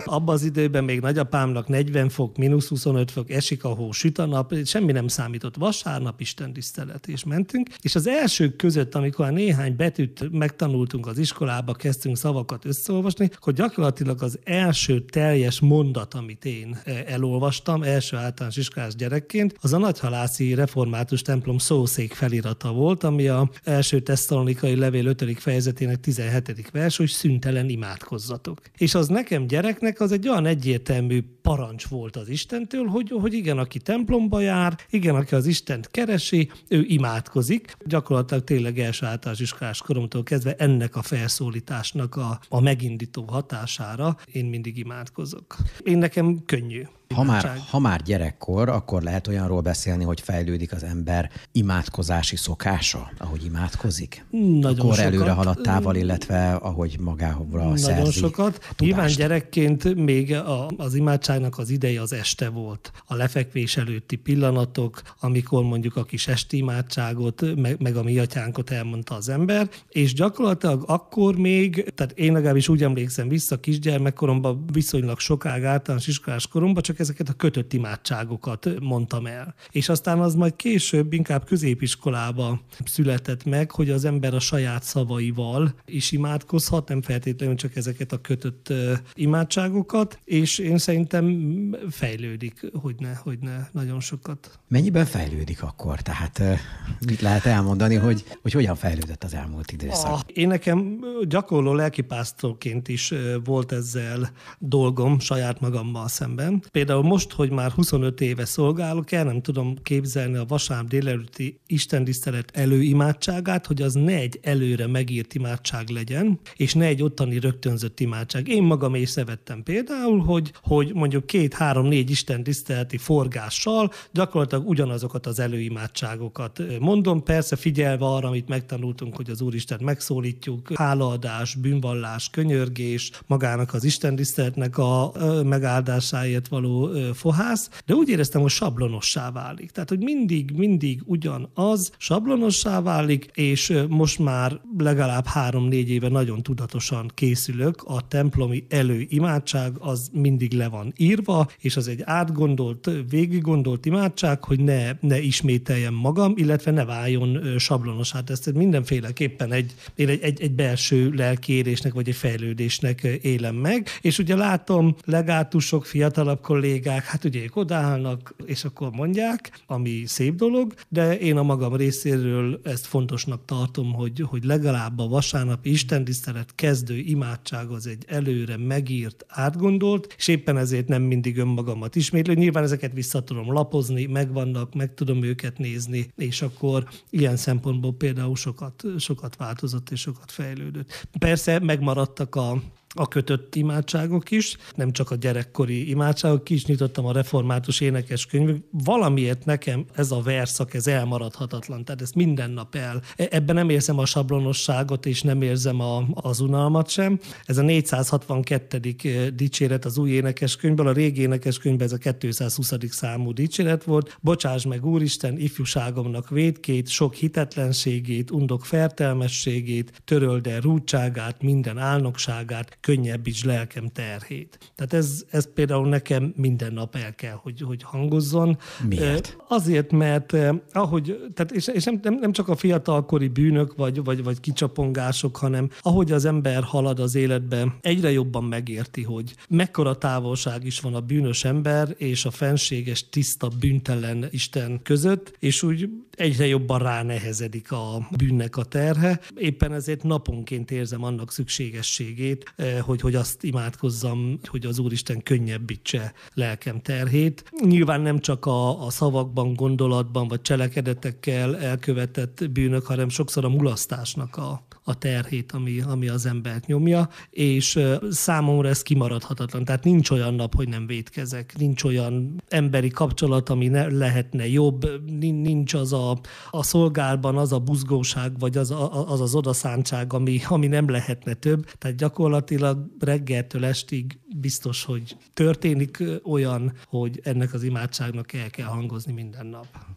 időben még nagyapámnak negyven fok, mínusz huszonöt fok, esik a hó, süt a nap, semmi nem számított. Vasárnap istentisztelet, és mentünk. És az elsők között, amikor néhány betűt megtanultunk az iskolába, kezdtünk szavakat összeolvasni, hogy gyakorlatilag az első teljes mondat, amit én elolvastam, első általános iskolás gyerekként, az a Nagyhalászi Református templom szószék felirata volt, ami a első Tesszalonikai levél ötödik fejezetének tizenhetedik vers, hogy szüntelen imádkozzatok. És az nekem gyereknek az egy olyan egyértelmű parancs volt az Istentől, hogy, hogy igen, aki templomba jár, igen, aki az Istent keresi, ő imádkozik. Gyakorlatilag tényleg első általános iskolás koromtól kezdve ennek a felszólításnak a, a megindító hatására én mindig imádkozok. Én nekem könnyű. Ha már, ha már gyerekkor, akkor lehet olyanról beszélni, hogy fejlődik az ember imádkozási szokása, ahogy imádkozik? Nagyon akkor sokat. előre haladtával, illetve ahogy magára szerzi. Nagyon sokat. Nyilván gyerekként még a, az imádságnak az ideje az este volt. A lefekvés előtti pillanatok, amikor mondjuk a kis esti imádságot, meg, meg a mi atyánkot elmondta az ember, és gyakorlatilag akkor még, tehát én legalábbis úgy emlékszem vissza kisgyermekkoromban, viszonylag sokáig általános iskolás koromban, csak ezeket a kötött imádságokat mondtam el. És aztán az majd később, inkább középiskolába született meg, hogy az ember a saját szavaival is imádkozhat, nem feltétlenül csak ezeket a kötött imádságokat, és én szerintem fejlődik, hogyne, hogyne nagyon sokat. Mennyiben fejlődik akkor? Tehát mit lehet elmondani, hogy, hogy hogyan fejlődött az elmúlt időszak? Ah, én nekem gyakorló lelkipásztorként is volt ezzel dolgom saját magammal szemben. Például most, hogy már huszonöt éve szolgálok, el nem tudom képzelni a vasárnap délelőtti istentisztelet előimádságát, hogy az ne egy előre megírt imádság legyen, és ne egy ottani rögtönzött imádság. Én magam észrevettem például, hogy, hogy mondjuk két-három-négy istentiszteleti forgással gyakorlatilag ugyanazokat az előimádságokat mondom, persze figyelve arra, amit megtanultunk, hogy az Úristent megszólítjuk, hálaadás, bűnvallás, könyörgés, magának az istentiszteletnek a megáldásáért való fohász, de úgy éreztem, hogy sablonossá válik. Tehát, hogy mindig, mindig ugyanaz sablonossá válik, és most már legalább három-négy éve nagyon tudatosan készülök. A templomi előimádság az mindig le van írva, és az egy átgondolt, végiggondolt imádság, hogy ne, ne ismételjem magam, illetve ne váljon sablonos. Hát ezt mindenféleképpen egy, egy, egy, egy belső lelkiérésnek, vagy egy fejlődésnek élem meg. És ugye látom legátusok, fiatalabb kollégák, hát ugye ők odaállnak, és akkor mondják, ami szép dolog, de én a magam részéről ezt fontosnak tartom, hogy, hogy legalább a vasárnapi istentisztelet kezdő imádság az egy előre megírt, átgondolt, és éppen ezért nem mindig önmagamat ismétlő. Nyilván ezeket vissza tudom lapozni, megvannak, meg tudom őket nézni, és akkor ilyen szempontból például sokat, sokat változott és sokat fejlődött. Persze megmaradtak a a kötött imádságok is, nem csak a gyerekkori imádságok, ki is nyitottam a református énekeskönyv. Valamiért nekem ez a verszak, ez elmaradhatatlan, tehát ezt minden nap el. Ebben nem érzem a sablonosságot, és nem érzem a, az unalmat sem. Ez a négyszázhatvankettedik dicséret az új énekeskönyvből, a régi énekeskönyvben ez a kétszázhuszadik számú dicséret volt. Bocsáss meg, Úristen, ifjúságomnak vétkét, sok hitetlenségét, undok fertelmességét, töröld el rúdságát, minden álnokságát, könnyebbíts lelkem terhét. Tehát ez, ez például nekem minden nap el kell, hogy, hogy hangozzon. Miért? Azért, mert ahogy, tehát és, és nem, nem csak a fiatalkori bűnök vagy, vagy, vagy kicsapongások, hanem ahogy az ember halad az életbe, egyre jobban megérti, hogy mekkora távolság is van a bűnös ember és a fenséges, tiszta, bűntelen Isten között, és úgy egyre jobban ránehezedik a bűnnek a terhe. Éppen ezért naponként érzem annak szükségességét, hogy, hogy azt imádkozzam, hogy az Úristen könnyebbítse lelkem terhét. Nyilván nem csak a, a szavakban, gondolatban vagy cselekedetekkel elkövetett bűnök, hanem sokszor a mulasztásnak a, a terhét, ami, ami az embert nyomja, és számomra ez kimaradhatatlan. Tehát nincs olyan nap, hogy nem vétkezek, nincs olyan emberi kapcsolat, ami ne lehetne jobb, nincs az a, a szolgálban az a buzgóság, vagy az a, az, az odaszántság, ami, ami nem lehetne több. Tehát gyakorlatilag reggeltől estig biztos, hogy történik olyan, hogy ennek az imádságnak el kell hangozni minden nap.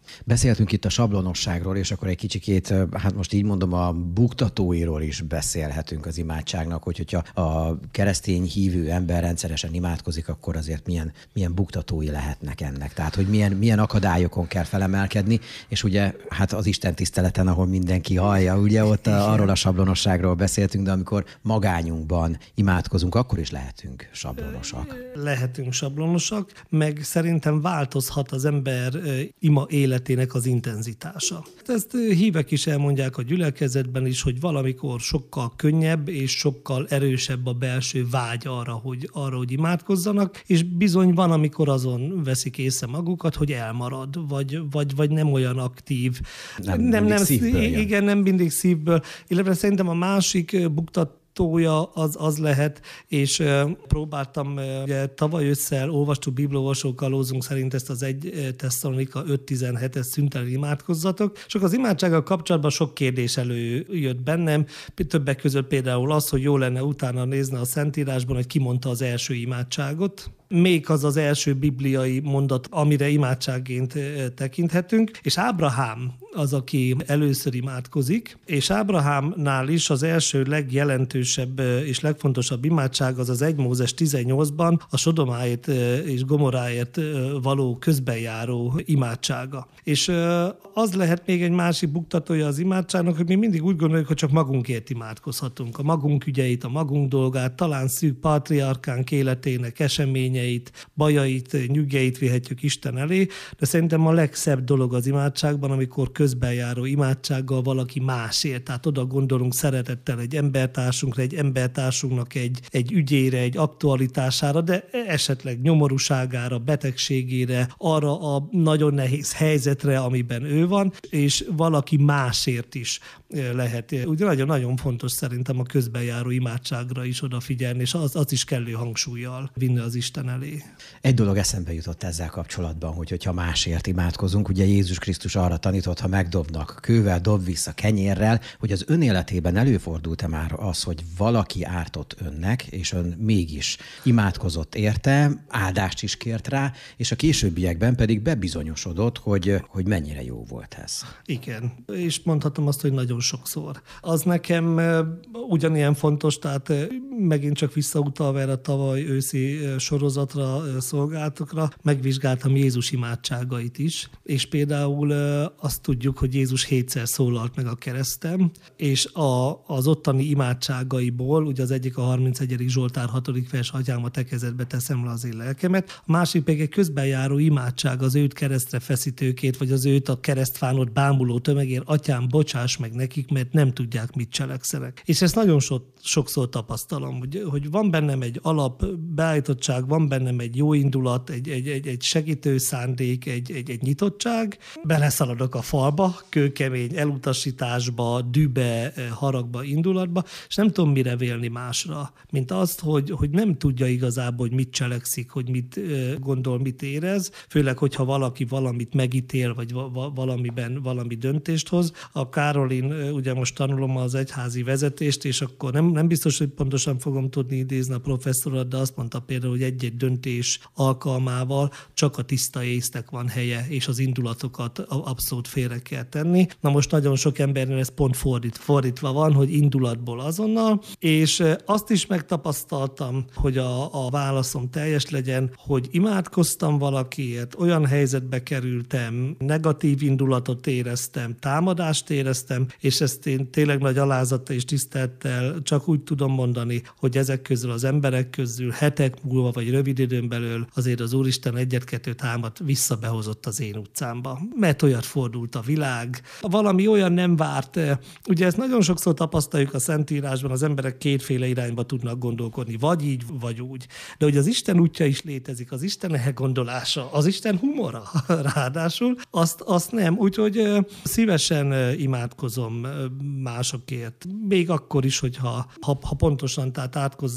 Beszéltünk itt a sablonosságról, és akkor egy kicsikét, hát most így mondom, a buktatóiról is beszélhetünk az imádságnak, hogy hogyha a keresztény hívő ember rendszeresen imádkozik, akkor azért milyen, milyen buktatói lehetnek ennek. Tehát, hogy milyen, milyen akadályokon kell felemelkedni, és ugye hát az Isten tiszteleten, ahol mindenki hallja, ugye ott a, arról a sablonosságról beszéltünk, de amikor magányunkban imádkozunk, akkor is lehetünk sablonosak. Lehetünk sablonosak, meg szerintem változhat az ember ima életének az intenzitása. Ezt hívek is elmondják a gyülekezetben is, hogy valamikor sokkal könnyebb és sokkal erősebb a belső vágy arra, hogy, arra, hogy imádkozzanak, és bizony van, amikor azon veszik észre magukat, hogy elmarad, vagy, vagy, vagy nem olyan aktív. Nem, nem, nem szívből jön. Igen, nem mindig szívből. Illetve szerintem a másik buktat tója az, az lehet, és uh, próbáltam, uh, ugye tavaly ősszel olvastuk bibliaolvasó kalózunk szerint ezt az egy Tesszalonika öt tizenhetes szüntelen imádkozzatok, és akkor az imádsággal kapcsolatban sok kérdés előjött bennem, többek között például az, hogy jó lenne utána nézni a Szentírásban, hogy ki mondta az első imádságot, még az az első bibliai mondat, amire imádságként tekinthetünk, és Ábrahám az, aki először imádkozik, és Ábrahámnál is az első legjelentősebb és legfontosabb imádság az az egy Mózes tizennyolcban a Sodomáért és Gomoráért való közbenjáró imádsága. És az lehet még egy másik buktatója az imádságnak, hogy mi mindig úgy gondoljuk, hogy csak magunkért imádkozhatunk. A magunk ügyeit, a magunk dolgát, talán szűk patriarkánk életének eseményeit, bajait, nyüggeit vihetjük Isten elé, de szerintem a legszebb dolog az imádságban, amikor közbenjáró imádsággal valaki másért. Tehát oda gondolunk szeretettel egy embertársunkra, egy embertársunknak egy, egy ügyére, egy aktualitására, de esetleg nyomorúságára, betegségére, arra a nagyon nehéz helyzetre, amiben ő van, és valaki másért is lehet. Ugye nagyon-nagyon fontos szerintem a közbenjáró imádságra is odafigyelni, és az, az is kellő hangsúllyal vinni az Isten elé. Egy dolog eszembe jutott ezzel kapcsolatban, hogy hogyha másért imádkozunk, ugye Jézus Krisztus arra tanított, ha megdobnak kővel, dob vissza kenyérrel, hogy az ön életében előfordult-e már az, hogy valaki ártott önnek, és ön mégis imádkozott érte, áldást is kért rá, és a későbbiekben pedig bebizonyosodott, hogy, hogy mennyire jó volt ez. Igen, és mondhatom azt, hogy nagyon sokszor. Az nekem ugyanilyen fontos, tehát megint csak visszautalva erre a tavaly őszi sorozatra, szolgálatokra, megvizsgáltam Jézus imádságait is, és például azt tudjuk, hogy Jézus hétszer szólalt meg a kereszten, és a, az ottani imádságaiból, ugye az egyik a harmincegyedik Zsoltár hatodik vers, Atyám, a te kezedbe teszem le az én lelkemet, a másik pedig egy közbenjáró imádság az őt keresztre feszítőkét, vagy az őt a keresztfánot bámuló tömegért, Atyám, bocsáss meg nekik, mert nem tudják, mit cselekszenek. És ezt nagyon so, sokszor tapasztalom, hogy, hogy van bennem egy alap beállítottság, van bennem egy jó indulat, egy, egy, egy, egy segítő szándék, egy, egy, egy nyitottság, beleszaladok a falba, kőkemény elutasításba, dübe, haragba, indulatba, és nem tudom mire vélni másra, mint azt, hogy, hogy nem tudja igazából, hogy mit cselekszik, hogy mit gondol, mit érez, főleg, hogyha valaki valamit megítél, vagy valamiben valami döntést hoz. A Károlin, ugye most tanulom az egyházi vezetést, és akkor nem, nem biztos, hogy pontosan fogom tudni idézni a professzorat, de azt mondta például, hogy egy-egy döntés alkalmával csak a tiszta észnek van helye, és az indulatokat abszolút félre kell tenni. Na most nagyon sok embernél ez pont fordít, fordítva van, hogy indulatból azonnal, és azt is megtapasztaltam, hogy a, a válaszom teljes legyen, hogy imádkoztam valakiért, olyan helyzetbe kerültem, negatív indulatot éreztem, támadást éreztem, és ezt én tényleg nagy alázattal és tisztelettel csak úgy tudom mondani, hogy ezek közül az emberek közül hetek múlva, vagy rövid időn belül azért az Úristen egyet-kettőt támadt visszabehozott az én utcámba. Mert olyat fordult a világ, valami olyan nem várt. Ugye ezt nagyon sokszor tapasztaljuk a Szentírásban, az emberek kétféle irányba tudnak gondolkodni, vagy így, vagy úgy. De hogy az Isten útja is létezik, az Isten elgondolása, az Isten humora ráadásul, azt, azt nem. Úgyhogy szívesen imádkozom másokért. Még akkor is, hogyha ha, ha pontosan tehát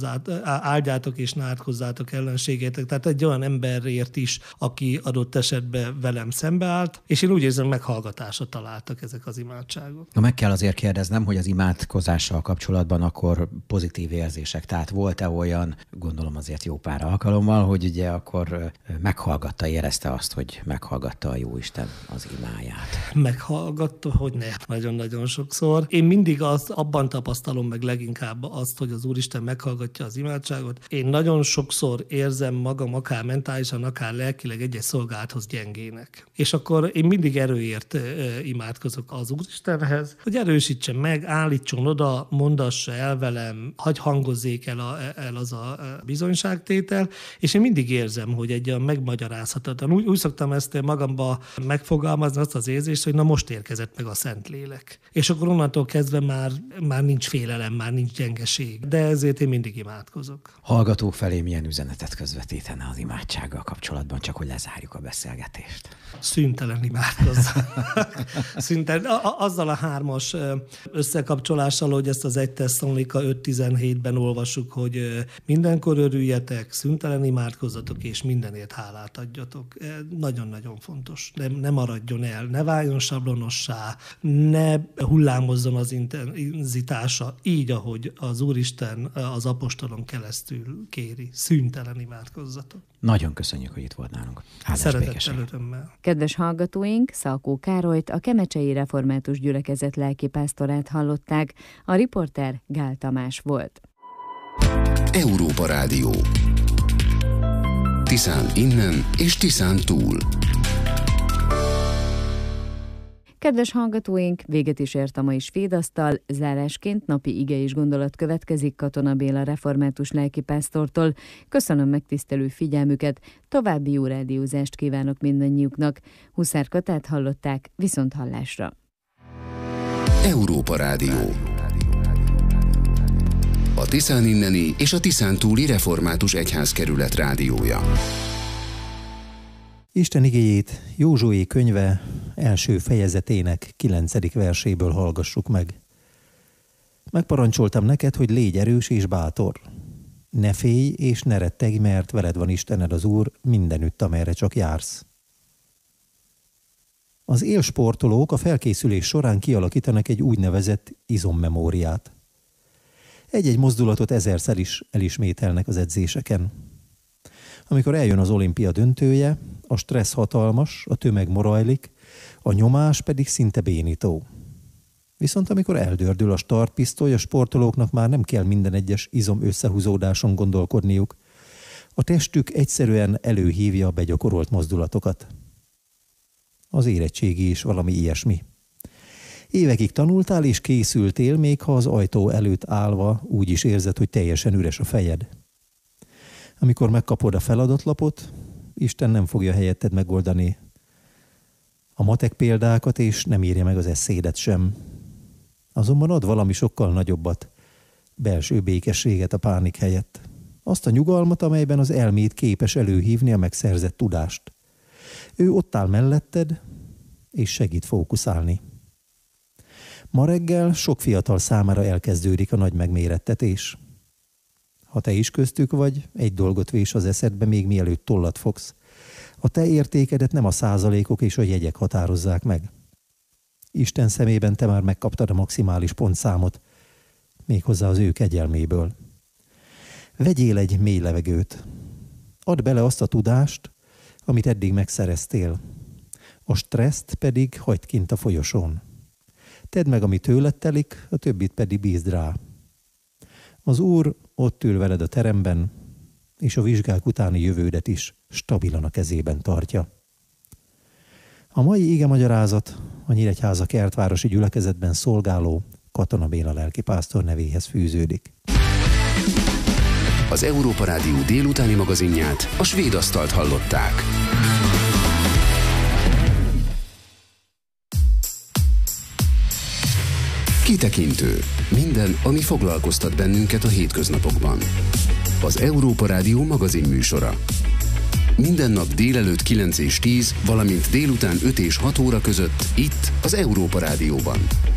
áldjátok és ne átkozzátok ellenségétek. Tehát egy olyan emberért is, aki adott esetben velem szembeállt, és én úgy érzem, meghallgat támogatásra találtak ezek az imádságok. Na, meg kell azért kérdeznem, hogy az imádkozással kapcsolatban akkor pozitív érzések, tehát volt-e olyan, gondolom azért jó pár alkalommal, hogy ugye akkor meghallgatta, érezte azt, hogy meghallgatta a Jóisten az imáját? Meghallgatta, hogy ne. Nagyon-nagyon sokszor. Én mindig az, abban tapasztalom meg leginkább azt, hogy az Úristen meghallgatja az imádságot. Én nagyon sokszor érzem magam akár mentálisan, akár lelkileg egy-egy szolgálathoz gyengének. És akkor én mindig erőért imádkozok az Úristenhez, hogy erősítsen meg, állítson oda, mondassa el velem, hagy hangozzék el, a, el az a bizonyságtétel, és én mindig érzem, hogy egy olyan megmagyarázhatatlan. Úgy, úgy szoktam ezt magamba megfogalmazni, azt az érzést, hogy na most érkezett meg a Szentlélek. És akkor onnantól kezdve már, már nincs félelem, már nincs gyengeség. De ezért én mindig imádkozok. Hallgatók felé milyen üzenetet közvetítene az imádsággal kapcsolatban, csak hogy lezárjuk a beszélgetést? Szüntelen imádkozzanak. Szüntelen. Azzal a hármas összekapcsolással, hogy ezt az egy Tesszalonika öt tizenhétben olvassuk, hogy mindenkor örüljetek, szüntelen imádkozzatok, és mindenért hálát adjatok. Nagyon-nagyon fontos. Nem, ne maradjon el, ne váljon sablonossá, ne hullámozzon az intenzitása, így, ahogy az Úristen az apostolon keresztül kéri. Szüntelen imádkozzatok. Nagyon köszönjük, hogy itt volt nálunk. Szeretettel, örömmel. Kedves hallgatóink, Szalkó Károlyt, a Kemecsei Református Gyülekezet lelkipásztorát hallották, a riporter Gál Tamás volt. Európa Rádió. Tiszán innen és Tiszán túl. Kedves hallgatóink, véget is ért a mai Svédasztal, zárásként napi ige és gondolat következik Katona Béla református lelkipásztortól. Köszönöm megtisztelő figyelmüket, további jó rádiózást kívánok mindannyiuknak. Huszár Katát hallották, viszont hallásra. Európa Rádió. A Tiszán inneni és a Tiszán túli református egyházkerület rádiója. Isten igéjét Józsué könyve első fejezetének kilencedik verséből hallgassuk meg. Megparancsoltam neked, hogy légy erős és bátor. Ne félj és ne rettegj, mert veled van Istened az Úr mindenütt, amerre csak jársz. Az élsportolók a felkészülés során kialakítanak egy úgynevezett izommemóriát. Egy-egy mozdulatot ezerszer is elismételnek az edzéseken. Amikor eljön az olimpia döntője, a stressz hatalmas, a tömeg morajlik, a nyomás pedig szinte bénító. Viszont amikor eldördül a startpisztoly, a sportolóknak már nem kell minden egyes izom összehúzódáson gondolkodniuk. A testük egyszerűen előhívja a begyakorolt mozdulatokat. Az érettségi is valami ilyesmi. Évekig tanultál és készültél, még ha az ajtó előtt állva úgy is érzed, hogy teljesen üres a fejed. Amikor megkapod a feladatlapot, Isten nem fogja helyetted megoldani a matek példákat, és nem írja meg az eszédet sem. Azonban ad valami sokkal nagyobbat, belső békességet a pánik helyett. Azt a nyugalmat, amelyben az elmét képes előhívni a megszerzett tudást. Ő ott áll melletted, és segít fókuszálni. Ma reggel sok fiatal számára elkezdődik a nagy megmérettetés. Ha te is köztük vagy, egy dolgot vés az eszedbe, még mielőtt tollat fogsz. A te értékedet nem a százalékok és a jegyek határozzák meg. Isten szemében te már megkaptad a maximális pontszámot, méghozzá az ő kegyelméből. Vegyél egy mély levegőt. Add bele azt a tudást, amit eddig megszereztél. A stresszt pedig hagyd kint a folyosón. Tedd meg, ami tőled telik, a többit pedig bízd rá. Az Úr ott ül veled a teremben, és a vizsgák utáni jövődet is stabilan a kezében tartja. A mai igemagyarázat a Nyíregyháza kertvárosi gyülekezetben szolgáló Katona Béla lelkipásztor nevéhez fűződik. Az Európa Rádió délutáni magazinját, a Svédasztalt hallották. Kitekintő. Minden, ami foglalkoztat bennünket a hétköznapokban. Az Európa Rádió magazin műsora. Minden nap délelőtt kilenc és tíz, valamint délután öt és hat óra között itt az Európa Rádióban.